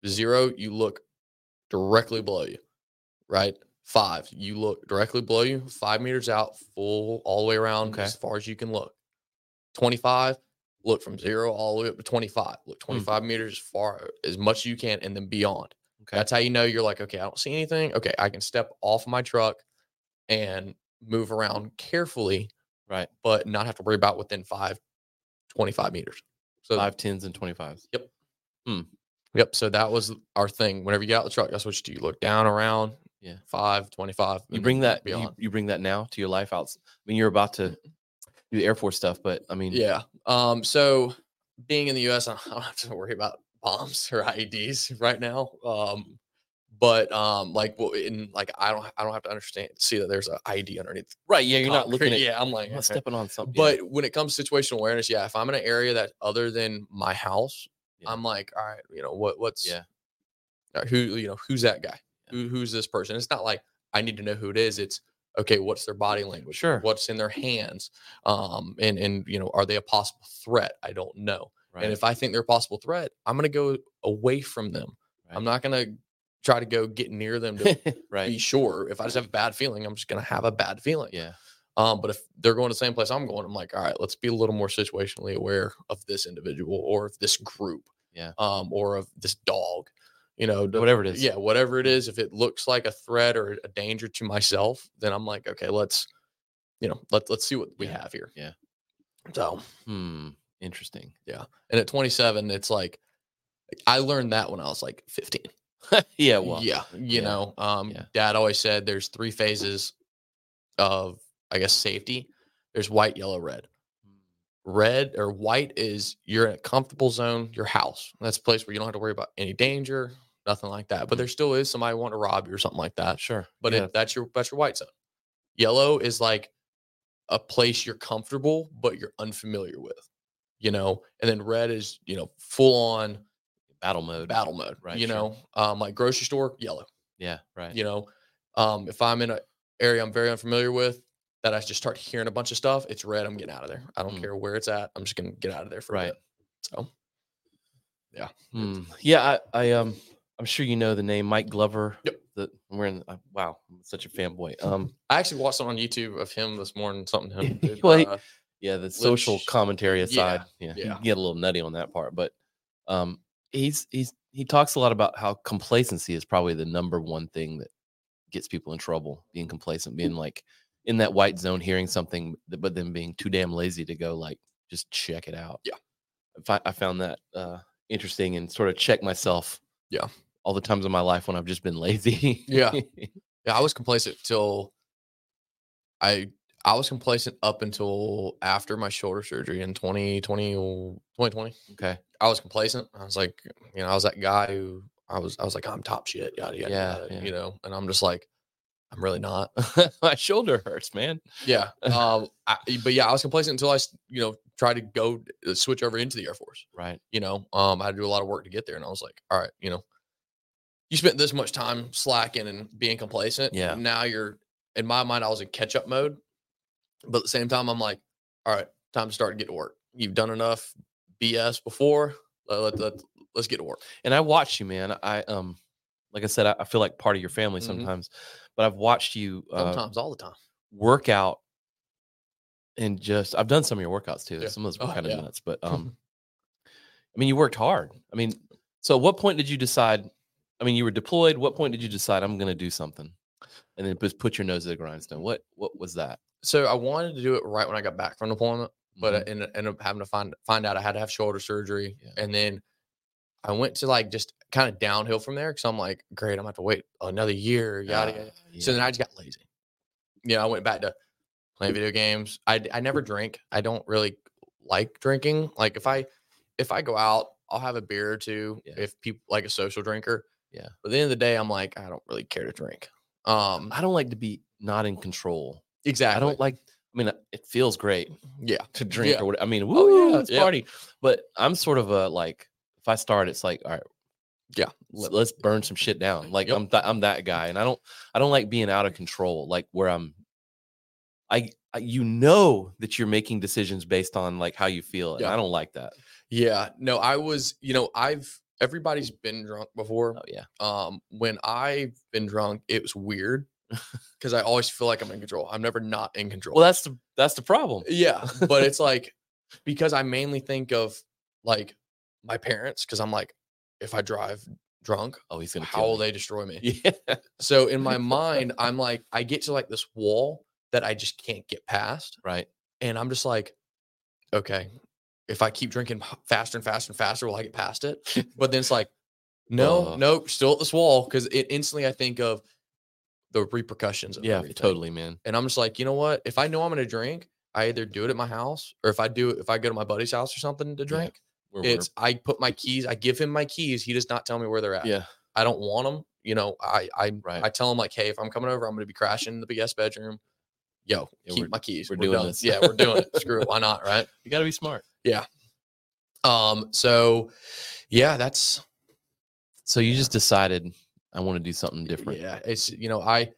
Zero, you look directly below you, right? Five, you look directly below you, five meters out, full all the way around Okay. as far as you can look. twenty-five, look from zero all the way up to twenty-five. Look twenty-five mm. meters as far as much as you can and then beyond. Okay. That's how you know you're like, okay, I don't see anything. Okay, I can step off my truck and move around carefully, right? But not have to worry about within five, twenty-five meters. So five, tens, and twenty-fives. Yep. Hmm. Yep. So that was our thing. Whenever you get out the truck, that's what you do. You look down, around. Yeah. Five, twenty-five. You bring that. You, you bring that now to your life out. I mean, you're about to do the Air Force stuff, but I mean, yeah. Um. So being in the U S, I don't have to worry about bombs or I E Ds right now. Um. But um, like, well, in like, I don't, I don't have to understand, see that there's an I E D underneath. Right. Yeah. You're not looking at. Yeah. I'm like, I'm not stepping on something. But yeah. when it comes to situational awareness, yeah, if I'm in an area that other than my house, yeah. I'm like, all right, you know, what, what's, yeah, uh, who, you know, who's that guy? Yeah. Who, who's this person? It's not like I need to know who it is. It's okay. What's their body language? Sure. What's in their hands? Um, and and you know, are they a possible threat? I don't know. Right. And if I think they're a possible threat, I'm gonna go away from them. Right. I'm not gonna try to go get near them to right. be sure. If I just have a bad feeling, I'm just going to have a bad feeling. Yeah. Um, but if they're going to the same place I'm going, I'm like, all right, let's be a little more situationally aware of this individual or of this group. Yeah. Um, or of this dog, you know, whatever it is. Yeah. Whatever it is. If it looks like a threat or a danger to myself, then I'm like, okay, let's, you know, let, let's see what we yeah. have here. Yeah. So, hmm. Interesting. Yeah. And at twenty-seven, it's like, I learned that when I was like fifteen. yeah, well, yeah, you yeah. know, um, yeah. Dad always said there's three phases of, I guess, safety. There's white, yellow, red. Red or white is you're in a comfortable zone, your house. That's a place where you don't have to worry about any danger, nothing like that. But there still is somebody want to rob you or something like that. Sure, but yeah. it, that's your that's your white zone. Yellow is like a place you're comfortable but you're unfamiliar with, you know. And then red is, you know, full on. Battle mode, battle mode, right? You sure. know, um, like grocery store, yellow. Yeah, right. You know, um, if I'm in an area I'm very unfamiliar with, that I just start hearing a bunch of stuff, it's red. I'm getting out of there. I don't mm. care where it's at. I'm just gonna get out of there for right. a bit. So, yeah, mm. yeah. I, I, um, I'm sure you know the name Mike Glover. Yep. The we're in. Uh, wow, I'm such a fanboy. Um, I actually watched something on YouTube of him this morning. Something him. Did, well, he, uh, yeah, the social Lynch, commentary aside, yeah, yeah, yeah. you get a little nutty on that part, but um, he's he's. He talks a lot about how complacency is probably the number one thing that gets people in trouble. Being complacent, being like in that white zone, hearing something, but then being too damn lazy to go like just check it out. Yeah, I, I found that uh, interesting and sort of check myself. Yeah, all the times in my life when I've just been lazy. yeah, yeah. I was complacent till I. I was complacent up until after my shoulder surgery in twenty twenty, twenty twenty. Okay. I was complacent. I was like, you know, I was that guy who I was, I was like, I'm top shit, yada, yada, yeah, yada, yeah. you know, and I'm just like, I'm really not. My shoulder hurts, man. Yeah. Um, I, but yeah, I was complacent until I, you know, tried to go uh, switch over into the Air Force. Right. You know, um, I had to do a lot of work to get there. And I was like, all right, you know, you spent this much time slacking and being complacent. Yeah. Now you're, in my mind, I was in catch up mode. But at the same time, I'm like, all right, time to start to get to work. You've done enough B S before. Let, let, let, let's get to work. And I watched you, man. I, um, like I said, I, I feel like part of your family Mhm. sometimes, but I've watched you uh, Sometimes, all the time. work out and just, I've done some of your workouts too. Yeah. Some of those were Oh, kind of yeah. nuts, but, um, I mean, you worked hard. I mean, so what point did you decide, I mean, you were deployed. What point did you decide I'm going to do something and then just put your nose to the grindstone? What, what was that? So I wanted to do it right when I got back from deployment, but Mhm. I ended, ended up having to find find out I had to have shoulder surgery. Yeah. And then I went to like just kind of downhill from there because I'm like, great, I'm gonna have to wait another year, yada, Uh, yada. yeah. So then I just got lazy. You know, I went back to playing video games. I, I never drink. I don't really like drinking. Like if I if I go out, I'll have a beer or two Yeah. if people like a social drinker. Yeah. But at the end of the day, I'm like, I don't really care to drink. Um, I don't like to be not in control. exactly. I don't like, I mean, it feels great Yeah. to drink Yeah. or whatever. I mean, Oh, woo, yeah, let's yeah. party. But I'm sort of a like, if I start, it's like, all right, Yeah. let, let's burn some shit down. Like Yep. I'm, th- I'm that guy, and I don't, I don't like being out of control. Like where I'm, I, I, you know that you're making decisions based on like how you feel, and Yeah. I don't like that. Yeah, no, I was, you know, I've everybody's been drunk before. Oh yeah. Um, when I've been drunk, it was weird because I always feel like I'm in control. I'm never not in control. Well, that's the that's the problem. Yeah, but it's like because I mainly think of like my parents because I'm like, if I drive drunk, Oh, he's gonna how kill will me. they destroy me? Yeah. So in my mind, I'm like, I get to like this wall that I just can't get past, Right. and I'm just like, okay, if I keep drinking faster and faster and faster, will I get past it? But then it's like, no, Uh. nope, still at this wall because it instantly I think of the repercussions of Yeah. everything. Totally, man. And I'm just like, you know what? If I know I'm gonna drink, I either do it at my house or if I do it, if I go to my buddy's house or something to drink, We're, it's I put my keys, I give him my keys. He does not tell me where they're we're, at. yeah. I don't want them. You know, I I Right. I tell him like, hey, if I'm coming over, I'm gonna be crashing in the guest bedroom. Yo, Yeah, keep we're- my keys. we're We're, doing done. this. Yeah, we're doing it. Screw it. Why not? Right. You got to be smart. Um, so yeah, that's So you Yeah. just decided I want to do something different. yeah, it's you know, I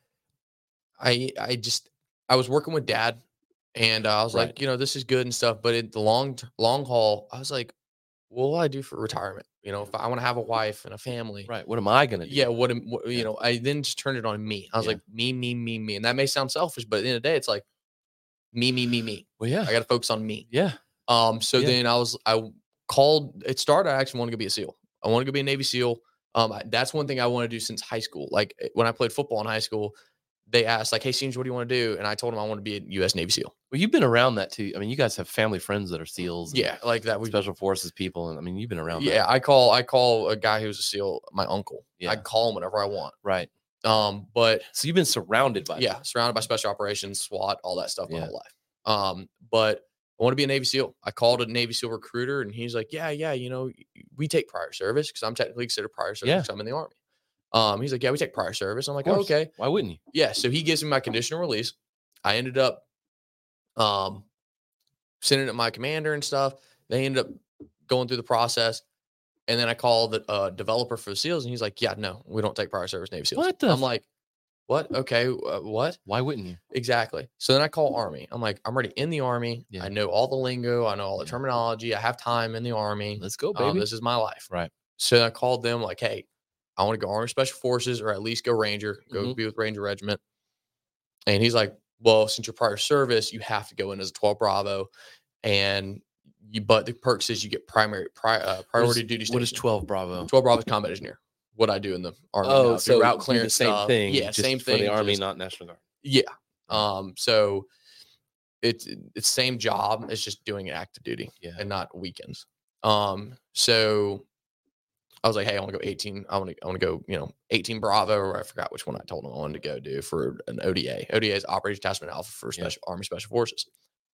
I I just I was working with dad and uh, I was Right. like, you know, this is good and stuff, but in the long t- long haul, I was like, what will I do for retirement? You know, if I want to have a wife and a family. Right. What am I gonna do? Yeah, what, am, what you Yeah. know, I then just turned it on me. I was Yeah. like, me, me, me, me. And that may sound selfish, but at the end of the day, it's like me, me, me, me. Well, yeah. I got to focus on me. Yeah. Um, so Yeah. then I was, I called, it started, I actually wanted to be a SEAL. I wanted to be a Navy SEAL. Um, I, that's one thing I want to do since high school. Like eh, when I played football in high school, they asked like, hey, seniors, what do you want to do? And I told them I want to be a U S Navy SEAL. Well, you've been around that too. I mean, you guys have family friends that are SEALs. and Yeah. Like that. We, Special forces people. And I mean, you've been around yeah. that. I call, I call a guy who's a SEAL, my uncle. Yeah. I call him whenever I want. Right. Um, but So you've been surrounded by yeah, that. surrounded by special operations, SWAT, all that stuff my Yeah. whole life. Um, but I want to be a Navy SEAL. I called a Navy SEAL recruiter and he's like, yeah, yeah, you know, we take prior service because I'm technically considered prior service Yeah. because I'm in the Army. Um, he's like, yeah, we take prior service. I'm like, Of oh, course. okay. Why wouldn't you? Yeah. So he gives me my conditional release. I ended up um sending it to my commander and stuff. They ended up going through the process. And then I called the uh, developer for the SEALs and he's like, yeah, no, we don't take prior service Navy SEAls. What the I'm f- like, what? Okay. Uh, what? Why wouldn't you? Exactly. So then I call Army. I'm like, I'm already in the Army. Yeah. I know all the lingo. I know all the Yeah. terminology. I have time in the Army. Let's go, Um, baby. this is my life. Right. So I called them like, hey, I want to go Army Special Forces or at least go Ranger, go Mhm. be with Ranger Regiment. And he's like, well, since your prior service, you have to go in as a twelve Bravo. And you, but the perks is you get primary pri, uh, priority What is- duty station. What is twelve Bravo? twelve Bravo is combat engineer. What I do in the Army. Oh, now, do so route do clearance the same stuff. thing. Yeah, just same for thing. the Army, just- not National Guard. yeah. Um, so it's it's same job. It's just doing active duty Yeah. and not weekends. Um, so I was like, hey, I want to go eighteen. I want to I want to go, you know, eighteen Bravo, or I forgot which one I told him I wanted to go do for an O D A. O D A is Operation Detachment Alpha for Yeah. Special Army Special Forces.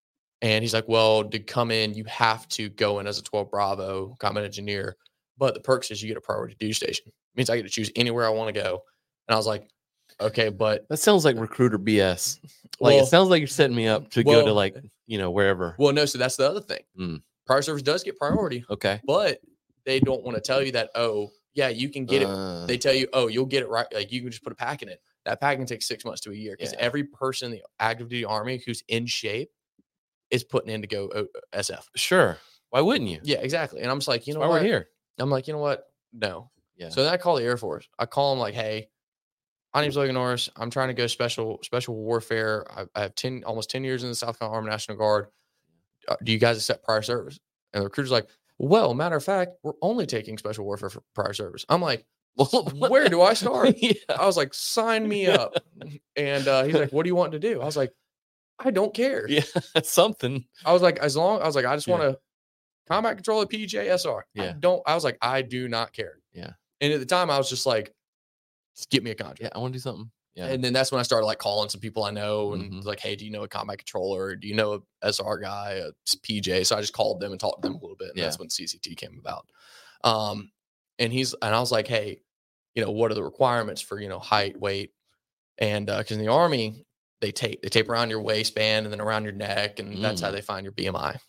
And he's like, well, to come in, you have to go in as a twelve Bravo combat engineer. But the perks is you get a priority duty station. It means I get to choose anywhere I want to go. And I was like, okay, but That sounds like recruiter B S. Like Well- it sounds like you're setting me up to go to well- like, you know, wherever. well, no, so that's the other thing. Mm. Prior service does get priority, Okay. but they don't want to tell you that, oh, yeah, you can get it. Uh, They tell you, oh, you'll get it right. Like you can just put a pack in it. That pack can take six months to a year because Yeah. every person in the active duty Army who's in shape is putting in to go O- S F. sure. Why wouldn't you? Yeah, exactly. And I'm just like, you know Why what? we're here. I'm like, you know what? No. Yeah. So then I call the Air Force. I call them like, hey, my name's Logan Norris. I'm trying to go special special warfare. I, I have ten almost ten years in the South Carolina Army National Guard. Uh, do you guys accept prior service? And the recruiter's like, well, matter of fact, we're only taking special warfare for prior service. I'm like, Well, where do I start? yeah. I was like, sign me up. And uh, he's like, what do you want to do? I was like, I don't care. Yeah. Something. I was like, as long I was like, I just Yeah. want to combat control at P J S R. I Yeah. don't. I was like, I do not care. Yeah. And at the time, I was just like, just get me a contract. Yeah. I want to do something. Yeah. And then that's when I started like calling some people I know and Mhm. was like, hey, do you know a combat controller? Do you know a S R guy, a P J? So I just called them and talked to them a little bit. And Yeah. that's when C C T came about. Um, and he's, and I was like, hey, you know, what are the requirements for, you know, height, weight? And uh, because in the Army, they tape, they tape around your waistband and then around your neck. And that's how Mm. they find your B M I.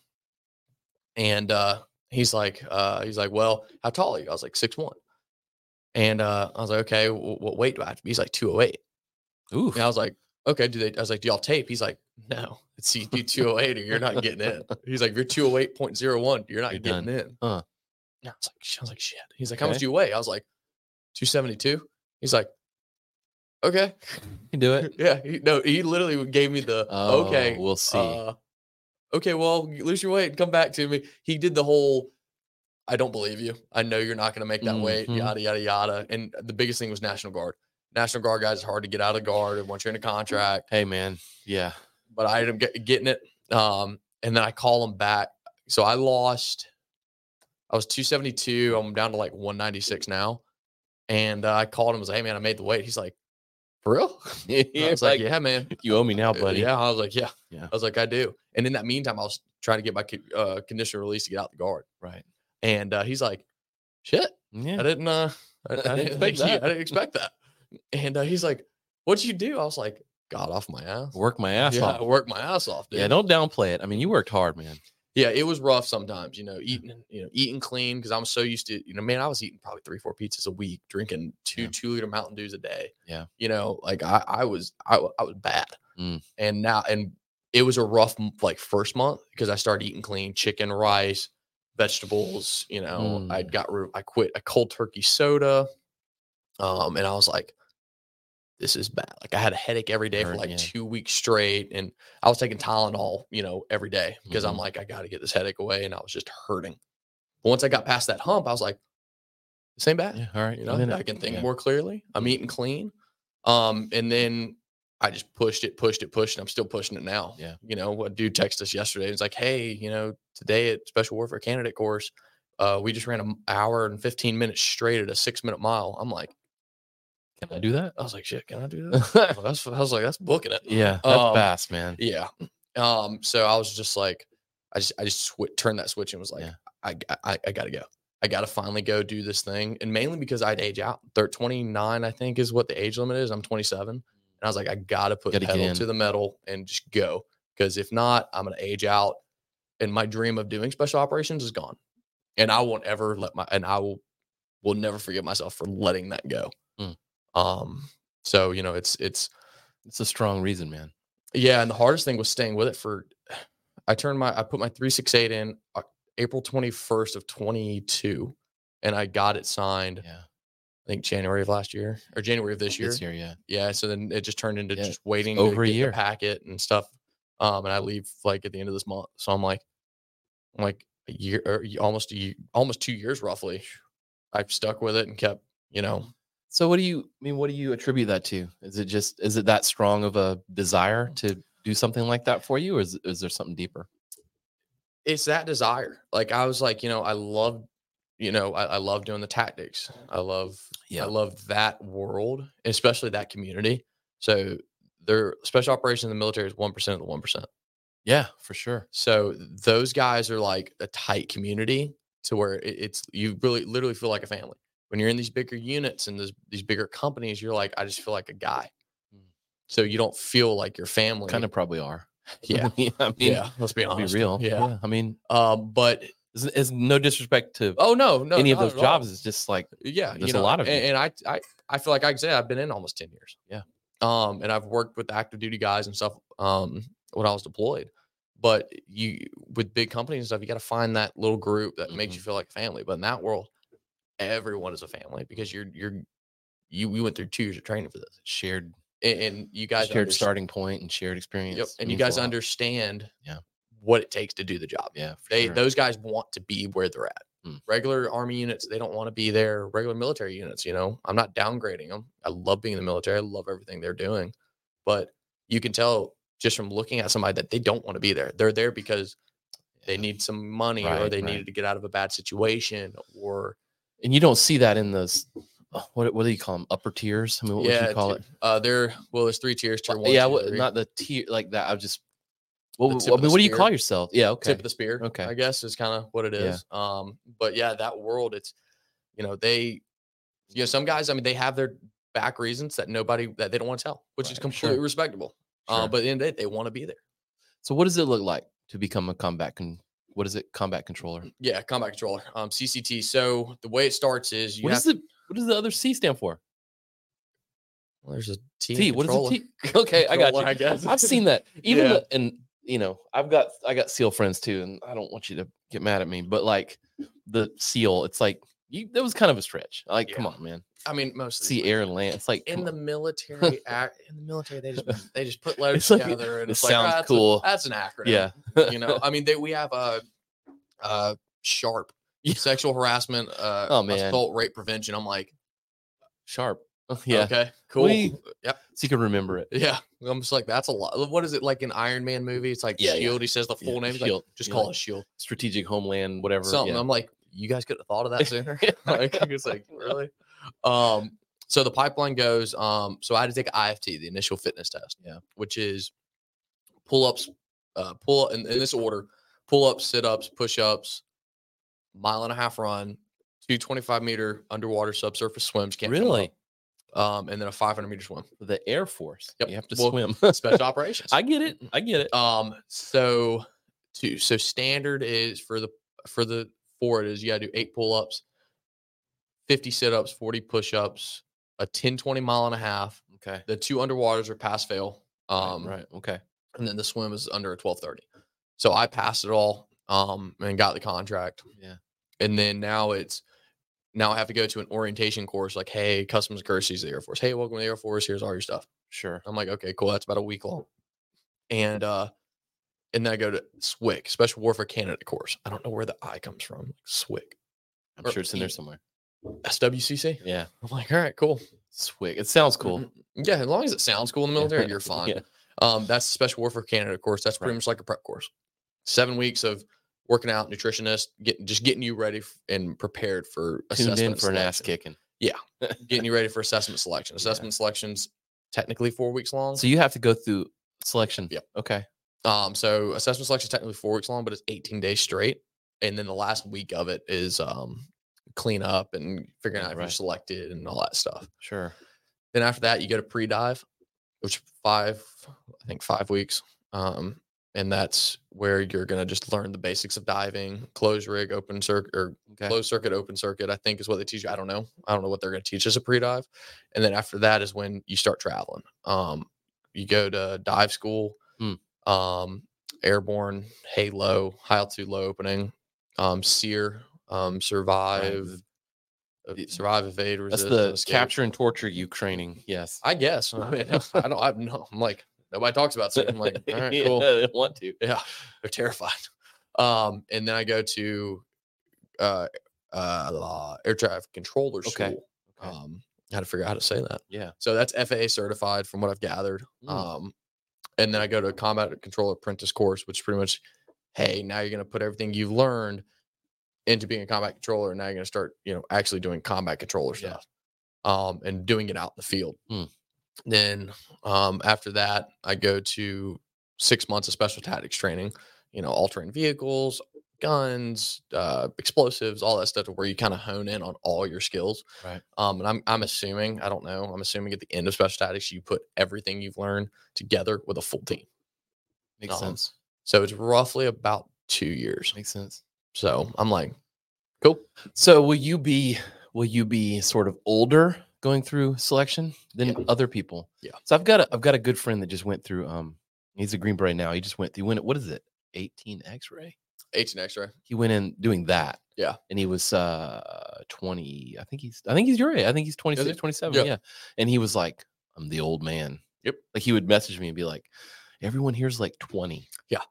And uh, he's like, uh, he's like, well, how tall are you? I was like, six one. And uh, I was like, okay, w- what weight do I have to be? He's like, two oh eight. Oof. And I was like, okay, do they? I was like, do y'all tape? He's like, no, it's C P two oh eight or you're not getting in. He's like, if you're two oh eight point oh one, you're not You're getting done. in. Huh. And I was like, I was like, shit. He's like, how much Okay. do you weigh? I was like, two seventy-two. He's like, okay. You do it. Yeah. He, no, he literally gave me the, Oh, okay. we'll see. Uh, okay, well, lose your weight and come back to me. He did the whole, I don't believe you. I know you're not going to make that weight, Mhm. yada, yada, yada. And the biggest thing was National Guard. National Guard guys, it's hard to get out of guard once you're in a contract. Hey, man. Yeah. But I ended up get, getting it. Um, and then I call him back. So I lost, I was two seventy-two. I'm down to like one ninety-six now. And uh, I called him and was like, hey, man, I made the weight. He's like, for real? I was like, yeah, man. You owe me now, buddy. Yeah. I was like, yeah. Yeah. I was like, I do. And in that meantime, I was trying to get my uh, condition release to get out the guard. Right. And uh, he's like, shit. Yeah. I didn't, uh, I, I didn't expect think you- that. I didn't expect that. And uh, he's like, what'd you do? I was like, got off my ass. Work my ass Yeah, I off. worked my ass off, dude. Yeah. Don't downplay it. I mean, you worked hard, man. Yeah, it was rough sometimes, you know, eating, you know, eating clean because I'm so used to, you know, man, I was eating probably three, four pizzas a week, drinking two, Yeah. two liter Mountain Dews a day. Yeah. You know, like I, I was, I, w- I was bad. Mm. And now, and it was a rough, m- like first month because I started eating clean, chicken, rice, vegetables, you know, Mm. I got, rid- I quit a cold turkey soda. Um, and I was like, this is bad. Like I had a headache every day for Hurt, like yeah. two weeks straight. And I was taking Tylenol, you know, every day because I'm Mhm. like, I got to get this headache away. And I was just hurting. But once I got past that hump, I was like, this ain't bad. Yeah. All right. You I'm in know, it. I can think Yeah. more clearly. I'm eating clean. Um, and then I just pushed it, pushed it, pushed it. I'm still pushing it now. Yeah. You know, a dude texted us yesterday. It's like, hey, you know, today at Special Warfare Candidate Course, uh, we just ran an hour and fifteen minutes straight at a six minute mile. I'm like, Can I do that? I was like, shit, can I do that? I was like, that's, I was like, that's booking it. Yeah. That's Um, fast, man. Yeah. Um, so I was just like, I just, I just sw- turned that switch and was like, Yeah. I, I, I gotta go. I gotta finally go do this thing. And mainly because I'd age out. They're twenty-nine, I think, is what the age limit is. I'm twenty-seven. And I was like, I gotta put Gotta get pedal in. to the metal and just go. Because if not, I'm gonna age out. And my dream of doing special operations is gone. And I won't ever let my, and I will, will never forgive myself for letting that go. Mm. Um, so, you know, it's, it's, It's a strong reason, man. yeah, and the hardest thing was staying with it for. I turned my I put my three sixty-eight in uh, April twenty-first of twenty-two, and I got it signed. Yeah. I think January of last year or January of this year. This year, yeah. Yeah, so then it just turned into Yeah, just waiting over a to get year. the packet and stuff. Um, and I leave like at the end of this month, so I'm like, I'm like a year or y- almost a year, almost two years roughly. I've stuck with it and kept, you know, So what do you I mean, what do you attribute that to? Is it just is it that strong of a desire to do something like that for you, or is is there something deeper? it's that desire. Like I was like, you know, I love, you know, I, I love doing the tactics. I love, Yeah. I love that world, especially that community. So their special operations in the military is one percent of the one percent. Yeah, for sure. So those guys are like a tight community to where it, it's, you really literally feel like a family. When you're in these bigger units and these, these bigger companies, you're like, I just feel like a guy. Mm. So you don't feel like your family. Kind of probably are. Yeah. yeah. I mean, Yeah. Let's be to be honest. real. Yeah. I mean, Um, but it's, it's no disrespect to oh no, no, any of not those at all. jobs. It's just like Yeah, There's you a know, lot of you. and, and I, I, I feel like I can say I've been in almost ten years. Yeah. Um, and I've worked with active duty guys and stuff. Um, when I was deployed, but you with big companies and stuff, you got to find that little group that makes Mhm. you feel like a family. But in that world, everyone is a family because you're you're you we went through two years of training for this, shared and, and you guys shared underst- starting point and shared experience. Yep, and you means a guys lot. understand. Yeah. What it takes to do the job. Yeah, for They sure. those guys want to be where they're at. Mm. Regular army units, they don't want to be there. Regular military units, you know, I'm not downgrading them. I love being in the military. I love everything they're doing, but you can tell just from looking at somebody that they don't want to be there. They're there because they need some money or Right, they right. needed to get out of a bad situation or And you don't see that in those. oh, What what do you call them? Upper tiers? I mean, what would you call tier- it? Uh, there. Well, there's three tiers. Tier one, yeah, two, what, three. not the tier like that. I was just. Well, The tip I of mean, the what do you spear. call yourself? Yeah, okay. Tip of the spear. Okay. I guess is kind of what it Yeah. is. Um, but yeah, that world, it's, you know, they, you know, some guys, I mean, they have their back reasons that nobody that they don't want to tell, which is Right, completely sure. respectable. Sure. Uh, but at the end of the day, they want to be there. So, what does it look like to become a combat? Con- what is it? Combat controller. Yeah, combat controller, um, C C T. So the way it starts is you What have does the what does the other C stand for? well, there's a T. in T. What is controller. it? T. Okay, I got Controller, you. I guess. I've seen that. Even Yeah. the, and you know, I've got I got SEAL friends too, and I don't want you to get mad at me, but like the SEAL. It's like you. That was kind of a stretch. Like, Yeah. come on, man. I mean, most of Sea, these air, and land. It's like in come the on. military act in the military they just they just put letters It's like, together and it it's like sounds ah, that's cool. A, that's an acronym. Yeah. You know, I mean, they we have a uh, uh, SHARP, Yeah. sexual harassment, uh, Oh, man. assault, rape prevention. I'm like, Sharp. Yeah. okay, cool. We- Yep. So you can remember it. Yeah. I'm just like, that's a lot. What is it like in Iron Man movie? It's like Yeah, Shield. yeah. He says the full Yeah, name. He's like, Shield. just Yeah, call like- it Shield. Strategic Homeland, whatever. Something. Yeah. I'm like, you guys could have thought of that sooner. Yeah. Like, it's like, really? Um, so the pipeline goes, um, so I had to take I F T, the initial fitness test. Yeah. Which is pull-ups, uh, pull in, in this order, pull-ups, sit-ups, push-ups, mile and a half run, two twenty-five meter underwater subsurface swims. Can't come Really? up, um, and then a five hundred meter swim. The Air Force. Yep. You have to Well, swim. Special operations. I get it. I get it. Um, so to so standard is for the for the for it is you gotta do eight pull-ups, fifty sit-ups, forty push-ups, a ten twenty mile and a half. Okay. The two underwaters are pass fail. Um, right. Okay. and then the swim is under a twelve thirty. So I passed it all um and got the contract. Yeah. And then now it's now I have to go to an orientation course like, hey, customs courtesies of the Air Force. Hey, welcome to the Air Force. Here's all your stuff. Sure. I'm like, okay, cool. That's about a week long. And uh and then I go to S W C, Special Warfare Candidate Course. I don't know where the I comes from. S W C. I'm Or sure it's in there E- somewhere. S W C C. Yeah. I'm like, all right, cool. Swig. It sounds cool. Yeah, as long as it sounds cool in the military, you're fine. Yeah. Um, that's the Special Warfare Candidate course. That's pretty Right. much like a prep course. Seven weeks of working out, nutritionist, getting just getting you ready f- and prepared for Tuned assessment in and for an ass selection. kicking. Getting you ready for assessment selection. Yeah. Assessment selection's technically four weeks long. So you have to go through selection. Yep. Okay. Um, so assessment selection is technically four weeks long, but it's eighteen days straight. And then the last week of it is um clean up and figuring out if you're Right. selected and all that stuff. Sure. Then after that, you go to pre-dive, which five, I think five weeks. Um, and that's where you're gonna just learn the basics of diving, closed rig, open circuit, or Okay. closed circuit, open circuit. I think is what they teach you. I don't know. I don't know what they're gonna teach us a pre-dive. And then after that is when you start traveling. Um, you go to dive school, Hmm. um, airborne, halo, high altitude, low opening, um, SEER, um, survive, uh, The- survive, evade, That's resist, the and escape. capture and torture you training. Yes. I guess. I mean, I don't. I know. I'm like nobody talks about it. I'm like, all right, Yeah, cool. they want to. Yeah, they're terrified. Um, and then I go to uh, uh, air traffic controller Okay. school. Okay. Um, I had to figure out how to say that. Yeah. So that's F A A certified from what I've gathered. Mm. Um, and then I go to a combat controller apprentice course, which is pretty much, hey, now you're going to put everything you've learned into being a combat controller, and now you're going to start, you know, actually doing combat controller Yeah. stuff, um, and doing it out in the field. Mm. Then um, after that, I go to six months of special tactics training, you know, altering vehicles, guns, uh, explosives, all that stuff, to where you kind of hone in on all your skills. Right. Um, and I'm I'm assuming, I don't know, I'm assuming at the end of special tactics, you put everything you've learned together with a full team. Makes Um, sense. So it's roughly about two years. Makes sense. So I'm like, cool. So will you be will you be sort of older going through selection than Yeah. other people? Yeah. So I've got a I've got a good friend that just went through um he's a Green Beret now. He just went through went what is it? eighteen X-ray. eighteen X-ray. He went in doing that. Yeah. And he was uh twenty. I think he's I think he's your age. I think he's twenty-six, he? twenty-seven. Yeah. Yeah. And he was like, I'm the old man. Yep. Like he would message me and be like, everyone here's like twenty. Yeah.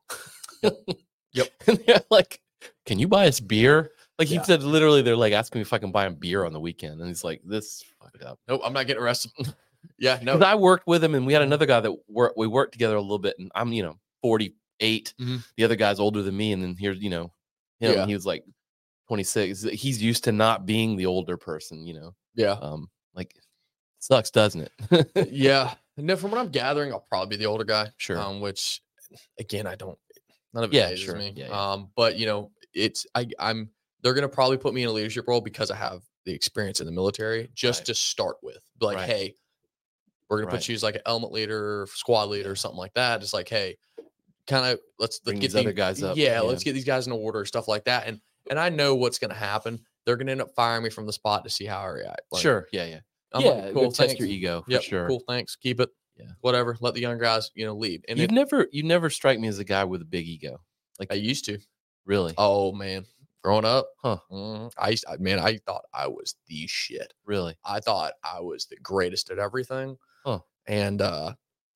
Yep. And they're like, can you buy us beer? Like he Yeah. said, literally, they're like asking me if I can buy him beer on the weekend. And he's like, this fucked up. Nope, I'm not getting arrested. Yeah, no. Because I worked with him and we had another guy that worked, we worked together a little bit. And I'm, you know, forty-eight. Mhm. The other guy's older than me. And then here's, you know, him, Yeah. he was like twenty-six. He's used to not being the older person, you know. Yeah. Um, like sucks, doesn't it? Yeah. No, from what I'm gathering, I'll probably be the older guy. Sure. Um, which again, I don't none of it Yeah, phases sure. me. Yeah, yeah. Um, but you know, it's I I'm they're gonna probably put me in a leadership role because I have the experience in the military just Right. to start with. Be like, Right. hey, we're gonna Right. put you as like an element leader, squad leader, Yeah. or something like that. It's like, hey, kind of let's, let's Bring get these other guys up. Yeah, Yeah. let's get these guys in order, stuff like that. And and I know what's gonna happen. They're gonna end up firing me from the spot to see how I react. Like, Sure. Yeah. Yeah. I'm yeah. like, Cool. cool, Test thanks. your ego for Yep, sure. cool, thanks. Keep it. Yeah. Whatever. Let the young guys, you know, lead. And You if, never, you never strike me as a guy with a big ego. Like I used to. really. Oh man. growing up, Huh. mm, I used, I, man, I thought I was the shit. Really? I thought I was the greatest at everything. Huh. And uh,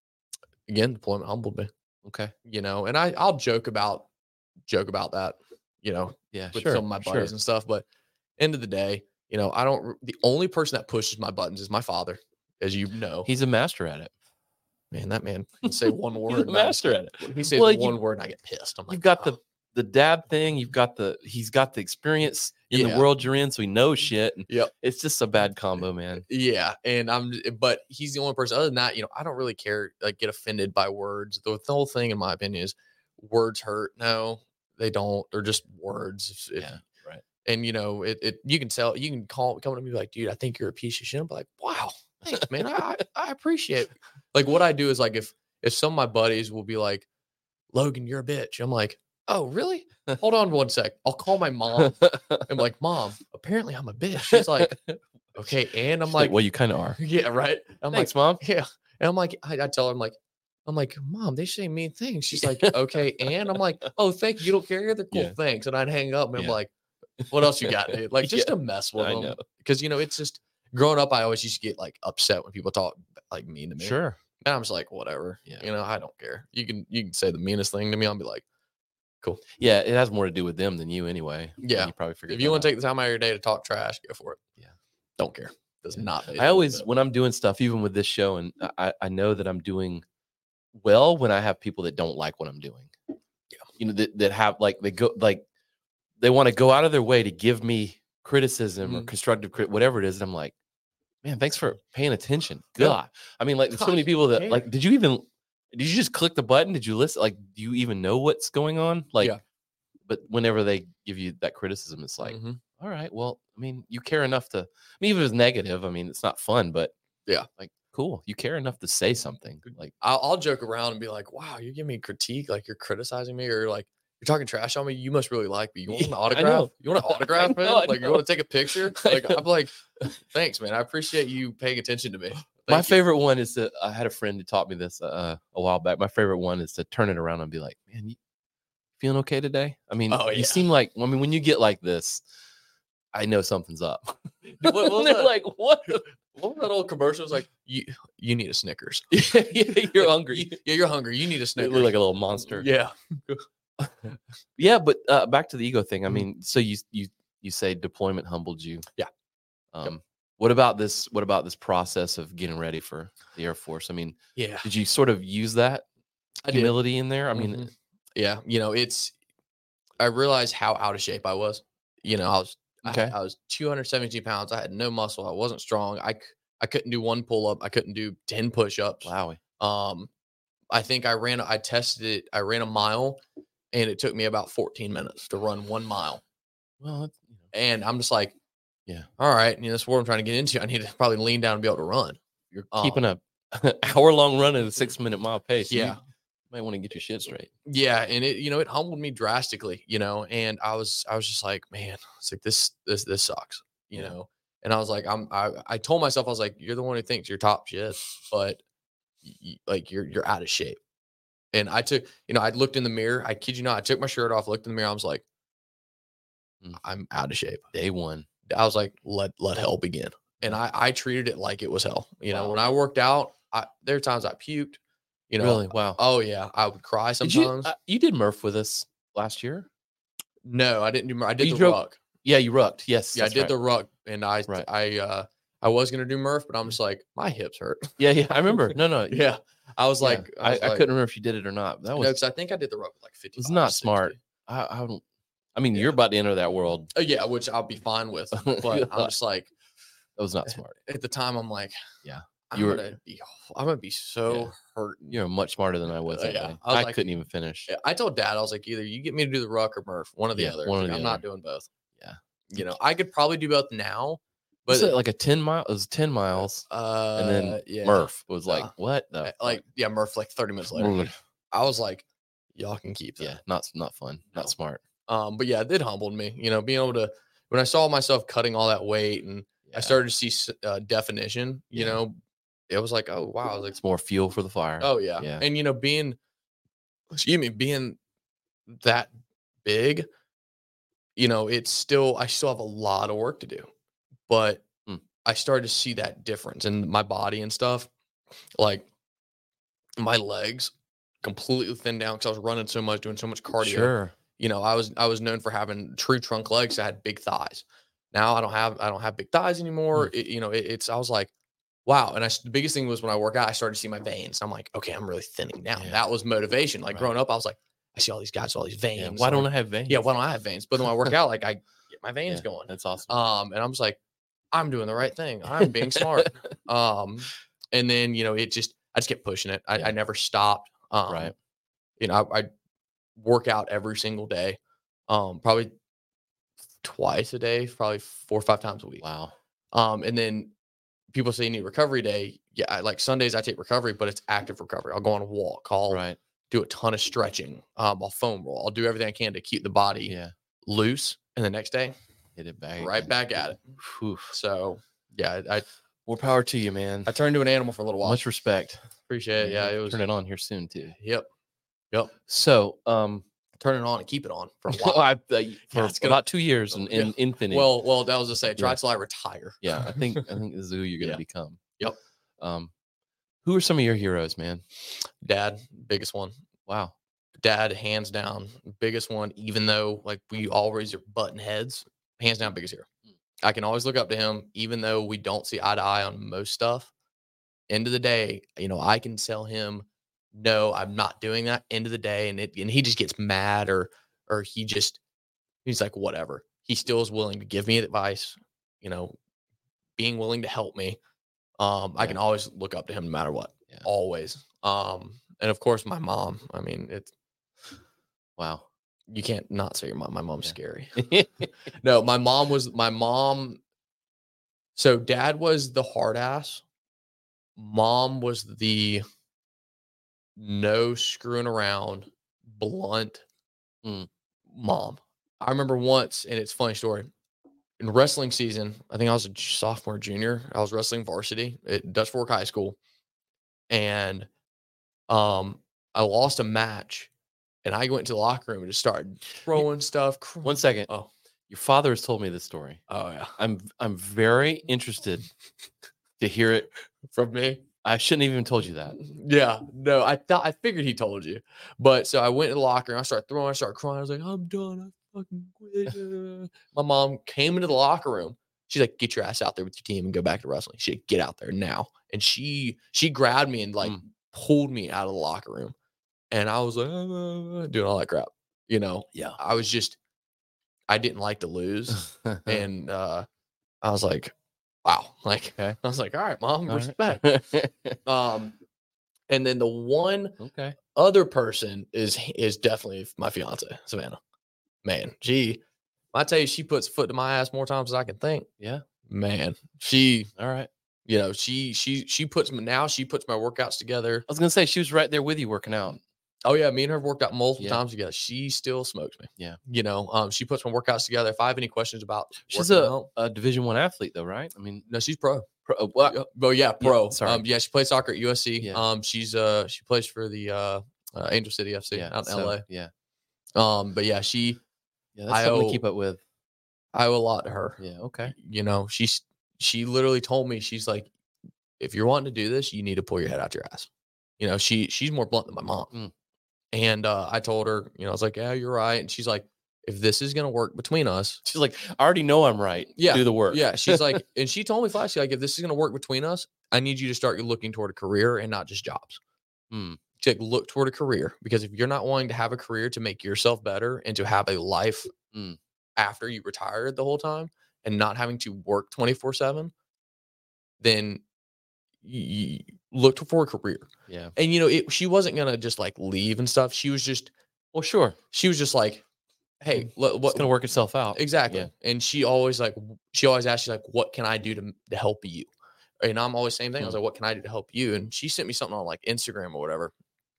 again, deployment humbled me. Okay. You know, and I I'll joke about joke about that. You know, Yeah. with Sure. some of my buddies Sure. and stuff. But end of the day, you know, I don't. The only person that pushes my buttons is my father, as you know. He's a master at it. Man, that man can say one word. He's a and I master just- at it. He says Well, one you- word, and I get pissed. I'm like, You've got "Oh." the the dad thing. You've got the he's got the experience in Yeah. the world you're in, so he knows shit. And Yep. it's just a bad combo, man. Yeah, and I'm, but he's the only person. Other than that, you know, I don't really care. Like, get offended by words. The, the whole thing, in my opinion, is words hurt. No, they don't. They're just words. If- if- Yeah. Right. And you know, it, it. You can tell. You can call, come to me like, dude, I think you're a piece of shit. I'm like, wow, thanks, man. I, I I appreciate it. Like, what I do is like, if if some of my buddies will be like, Logan, you're a bitch. I'm like, oh, really? Hold on one sec. I'll call my mom. I'm like, Mom, apparently I'm a bitch. She's like, okay. And I'm She's like, like, well, you kind of are. yeah, right. I'm Thanks, like, mom. yeah. And I'm like, I, I tell her, I'm like, I'm like, Mom, they say mean things. She's like, okay. And I'm like, oh, thank you. You don't care. They're cool. Yeah. Thanks. And I'd hang up and I'm Yeah. like, what else you got, dude? Like, just Yeah, to mess with I them. know. Because, you know, it's just growing up, I always used to get like upset when people talk like mean to me. Sure. And I'm just like, whatever. Yeah. You know, I don't care. You can, you can say the meanest thing to me. I'll be like, cool. Yeah, it has more to do with them than you anyway. And Yeah. you probably figured If you that want to out. take the time out of your day to talk trash, go for it. Yeah. Don't care. Does Yeah. not. I always, when I'm doing stuff, even with this show, and I, I know that I'm doing well when I have people that don't like what I'm doing. Yeah. You know, that, that have like, they go, like, they want to go out of their way to give me criticism or Mhm. constructive, crit, whatever it is. And I'm like, man, thanks for paying attention. Yeah. God. I mean, like, there's so many Gosh, people that, care. like, did you even, did you just click the button? Did you listen? Like, do you even know what's going on? Like, Yeah. but whenever they give you that criticism, it's like, Mhm. all right, well, I mean, you care enough to, I mean, even if it's negative, I mean, it's not fun, but Yeah. like, cool. You care enough to say something. Like, I'll, I'll joke around and be like, wow, you give me critique, like you're criticizing me, or like you're talking trash on me. You must really like me. You want an Yeah, I autograph? know. You want an I autograph, man? know, I Like, you know. want to take a picture? I Like, know. I'm like, thanks, man. I appreciate you paying attention to me. my Thank you. favorite one is to, I had a friend who taught me this uh, a while back. My favorite one is to turn it around and be like, man, you feeling okay today? I mean, Oh, you yeah. seem like, I mean, when you get like this, I know something's up. What- what was They're that? like, what? What was that old commercial? It was like, you you need a Snickers. Yeah, you're Like, hungry. you- yeah, you're hungry. You need a You Snickers. look like a little monster. Yeah. Yeah, but uh, back to the ego thing. I Mhm. mean, so you you you say deployment humbled you. Yeah. Um, what about this? What about this process of getting ready for the Air Force? I mean, Yeah. did you sort of use that I did. humility in there? I mean, Mhm. yeah, you know, it's, I realized how out of shape I was. You know, I was, I, Okay. I was two hundred seventeen pounds. I had no muscle. I wasn't strong. I, c- I couldn't do one pull up. I couldn't do ten push ups. wowie. Um, I think I ran, I tested it. I ran a mile and it took me about fourteen minutes to run one mile. Well, that's, you know, And I'm just like, Yeah. all right. You know, that's what I'm trying to get into. I need to probably lean down and be able to run. you're Um, keeping a hour long run at a six minute mile pace. You Yeah. might want to get your shit straight. Yeah, and it, you know, it humbled me drastically, you know, and I was I was just like, man, it's like this this this sucks, you Yeah. know. And I was like, I'm I I told myself, I was like, you're the one who thinks you're top shit, but y- y- like you're you're out of shape. And I took, you know, I looked in the mirror, I kid you not, I took my shirt off, looked in the mirror, I was like, Mm. I'm out of shape. Day one. I was like, let let hell begin. And I I treated it like it was hell. You know, Wow. when I worked out, I there are times I puked, you know. Really? Wow. Oh yeah, I would cry Did sometimes. you? Uh, you did Murph with us last year. No, I didn't do. I did You the drove- ruck. Yeah, you rucked. Yes. Yeah, I that's did right. the ruck, and I Right. I uh I was gonna do Murph, but I'm just like my hips hurt. Yeah, yeah. I remember. No, no. Yeah, I was yeah. like, I, was I like- couldn't remember if you did it or not. That No, was. because I think I did the ruck with like fifty. It's not smart. I, I don't. I mean, Yeah. you're about to enter that world. Oh yeah, which I'll be fine with. But I'm just like, That was not smart. at the time, I'm like, Yeah. I'm You were- gonna be, I'm gonna be so Yeah. hurt. You're much smarter than I was. Uh, that yeah. day. I was I, like- couldn't even finish. Yeah, I told Dad, I was like, either you get me to do the ruck or Murph, one or the Yeah, other. one or Like, the I'm not other. doing both. Yeah. You know, I could probably do both now, Was but it like a ten mile? It was ten miles, uh, and then yeah, Murph was like, Uh, "What uh, the like yeah, Murph like thirty minutes later. fuck?" I was like, y'all can keep that. Yeah, not not fun, No. not smart. Um, but yeah, it did humbled me, you know, being able to, when I saw myself cutting all that weight and Yeah. I started to see s- uh, definition, you Yeah. know, it was like, oh, wow. I was like, It's more fuel for the fire. oh, yeah. yeah. And, you know, being, excuse me, being that big, you know, it's still, I still have a lot of work to do, but Hmm. I started to see that difference in my body and stuff. Like my legs completely thinned down because I was running so much, doing so much cardio. Sure. You know, I was I was known for having tree trunk legs. I had big thighs. Now I don't have I don't have big thighs anymore. Hmm. It, you know, it, it's I was like, wow. And I the biggest thing was when I work out, I started to see my veins. I'm like, okay, I'm really thinning down. Yeah. That was motivation. Like Right. growing up, I was like, I see all these guys with all these veins. Yeah. Why don't I like, have veins? Yeah, why don't I have veins? But then when I work out, like I get my veins Yeah, going. That's awesome. Um, and I'm just like, I'm doing the right thing. I'm being smart. Um, and then you know, it just I just kept pushing it. I, Yeah. I never stopped. Um, Right. You know, I, I work out every single day. Um, probably twice a day, probably four or five times a week. Wow. Um, and then people say you need recovery day. Yeah, I, like Sundays I take recovery, but it's active recovery. I'll go on a walk. I'll Right. do a ton of stretching. Um, I'll foam roll. I'll do everything I can to keep the body Yeah. loose. And the next day, Hit it back. right again. back at it. Whew. So yeah, I More power to you, man. I turned into an animal for a little while. Much respect. Appreciate it. Yeah, it was. Turn it on here soon too. Yep. Yep. So, um, Turn it on and keep it on for a well, while. I, uh, for Yeah, it's gonna- about two years in, in Yeah. infinite. well, well, that was to say, try Yeah. till I retire. yeah, I think I think this is who you're gonna Yeah. become. Yep. Um, who are some of your heroes, man? Dad, biggest one. Wow. Dad, hands down, biggest one. Even though like we always are button heads, hands down, biggest hero. I can always look up to him, even though we don't see eye to eye on most stuff. End of the day, you know, I can tell him, no, I'm not doing that. End of the day, and it and he just gets mad, or or he just he's like, whatever. He still is willing to give me advice, you know, being willing to help me. Um, I Yeah. can always look up to him no matter what. Yeah. Always. Um, and of course, my mom. I mean, it's Wow. you can't not say your mom. My mom's Yeah. scary. No, my mom was my mom. So dad was the hard ass. Mom was the no screwing around, blunt Mm. mom. I remember once, and it's a funny story. In wrestling season, I think I was a j- sophomore, junior. I was wrestling varsity at Dutch Fork High School, and um, I lost a match, and I went to the locker room and just started throwing stuff. cr- One second. Oh, Your father has told me this story. oh yeah, I'm I'm very interested to hear it. from me. I shouldn't have even told you that. Yeah, no, I thought I figured he told you, but so I went to the locker room. I started throwing. I started crying. I was like, "I'm done. I fucking quit." uh." My mom came into the locker room. She's like, "Get your ass out there with your team and go back to wrestling." She said, "Get out there now." And she she grabbed me and like Mm. pulled me out of the locker room, and I was like, "Ah," doing all that crap. You know, Yeah. I was just I didn't like to lose, and uh, I was like, "Wow!" Like Okay. I was like, "All right, mom, All respect." right. Um, and then the one Okay. other person is is definitely my fiance, Savannah. Man, she, I tell you, she puts foot to my ass more times than I can think. Yeah. Man, she, All right. you know, she she she puts me now. She puts my workouts together. I was gonna say she was right there with you working out. Oh yeah, me and her have worked out multiple Yeah. times together. She still smokes me. Yeah. You know, um, she puts my workouts together. If I have any questions about, She's working a, out- a Division One athlete, though, right? I mean, no, she's pro. pro, uh, what? Yeah, well, yeah, pro. sorry. Um, yeah, she plays soccer at U S C. Yeah. Um, she's uh, she plays for the uh, uh Angel City F C Yeah. out in so, L A. Yeah. Um, but yeah, she, Yeah. That's I something owe- to keep up with. I owe a lot to her. Yeah. Okay. You know, she's she literally told me, she's like, if you're wanting to do this, you need to pull your head out your ass. You know, she she's more blunt than my mom. Mm. And uh, I told her, you know, I was like, yeah, you're right. And she's like, if this is gonna work between us, She's like, I already know I'm right. Yeah, Do the work. yeah. She's like, and she told me flat, she's like, if this is gonna work between us, I need you to start looking toward a career and not just jobs. Hmm. She's like, look toward a career, because if you're not wanting to have a career to make yourself better and to have a life Mm. after you retired the whole time and not having to work twenty-four seven, then you look for a career. Yeah. And you know, it, she wasn't gonna just like leave and stuff. She was just, Well, sure. she was just like, hey, lo- It's what gonna work itself out. exactly. Yeah. And she always like, she always asked, she's like, what can I do to, to help you? And I'm always same thing. I was Mm. like, what can I do to help you? And she sent me something on like Instagram or whatever.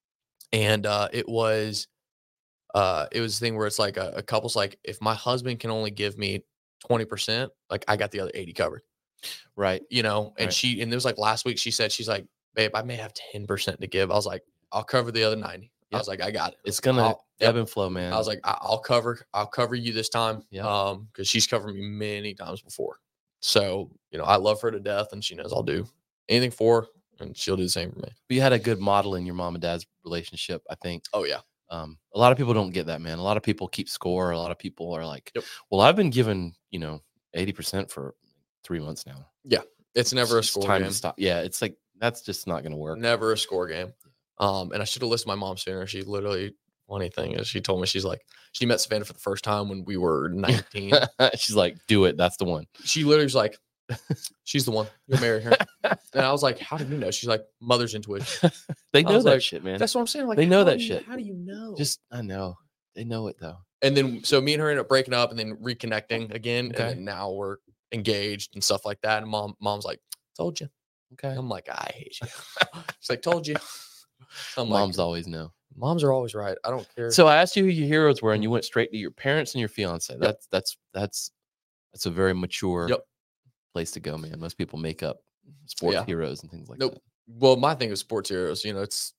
And uh, it was, uh, it was the thing where it's like a, a couple's like, if my husband can only give me twenty percent, like I got the other eighty covered, Right. you know? And Right. she, and it was like last week, she said, she's like, babe, I may have ten percent to give. I was like, I'll cover the other ninety. I was like, I got it. It's gonna I'll, ebb yep. and flow, man. I was like, I- I'll cover, I'll cover you this time. Yeah. Um, because she's covered me many times before. So, you know, I love her to death, and she knows I'll do anything for her, and she'll do the same for me. But you had a good model in your mom and dad's relationship, I think. Oh yeah. Um, a lot of people don't get that, man. A lot of people keep score. A lot of people are like, Yep. well, I've been given, you know, eighty percent for three months now. Yeah. It's never It's a score time game. to stop. Yeah. It's like, that's just not going to work. Never a score game. Um, and I should have listened to my mom sooner. She literally, funny thing is, she told me, she's like, she met Savannah for the first time when we were nineteen. She's like, do it. That's the one. She literally was like, she's the one. You'll marry her. And I was like, how did you know? She's like, mother's intuition. They I know was that like, shit, man. That's what I'm saying. Like, They know how that do you- shit. How do you know? Just, I know. They know it though. And then, so me and her ended up breaking up and then reconnecting again. Okay. And then now we're engaged and stuff like that. And mom, mom's like, told you. Okay. I'm like, I hate you. She's like, told you. I'm Moms like, always know. moms are always right. I don't care. So I asked you who your heroes were, and you went straight to your parents and your fiance. That's that's that's that's a very mature Yep. place to go, man. Most people make up sports Yeah. heroes and things like Nope. that. Well, my thing is sports heroes. You know, it's,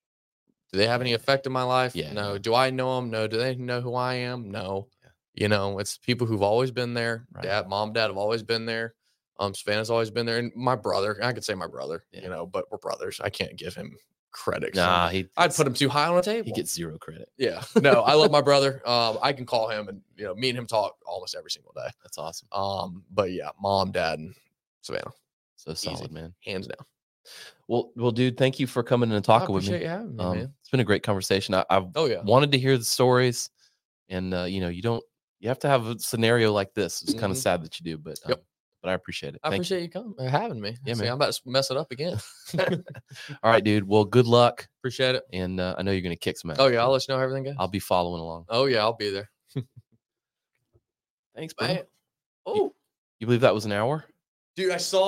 do they have any effect in my life? Yeah, No. no. Do I know them? No. Do they know who I am? No. Yeah. You know, it's people who've always been there. Right. Dad, mom, dad have always been there. Um, Savannah's always been there, and my brother. I could say my brother. Yeah. You know, but we're brothers. I can't give him credit. Nah, he I'd gets- put him too high on the table. he gets zero credit. Yeah. No, I love my brother. Um, I can call him, and you know, me and him talk almost every single day. That's awesome. Um, but yeah, mom, dad, and Savannah, So solid, Easy. man. hands down. Well, well, dude, thank you for coming in and I talking with appreciate me. you having me, Um, man. it's been a great conversation. I, I've Oh yeah. wanted to hear the stories, and uh, you know, you don't. You have to have a scenario like this. It's kind of Mhm. sad that you do, but um, Yep. but I appreciate it. I Thank appreciate you coming, uh, having me. Yeah, See, man. I'm about to mess it up again. you. All right, dude. Well, good luck, Appreciate it. and uh, I know you're gonna kick some ass. Oh yeah, I'll let you know how everything goes. I'll be following along. Oh yeah, I'll be there. Thanks, bro. Man. Oh, You believe that was an hour? dude, I saw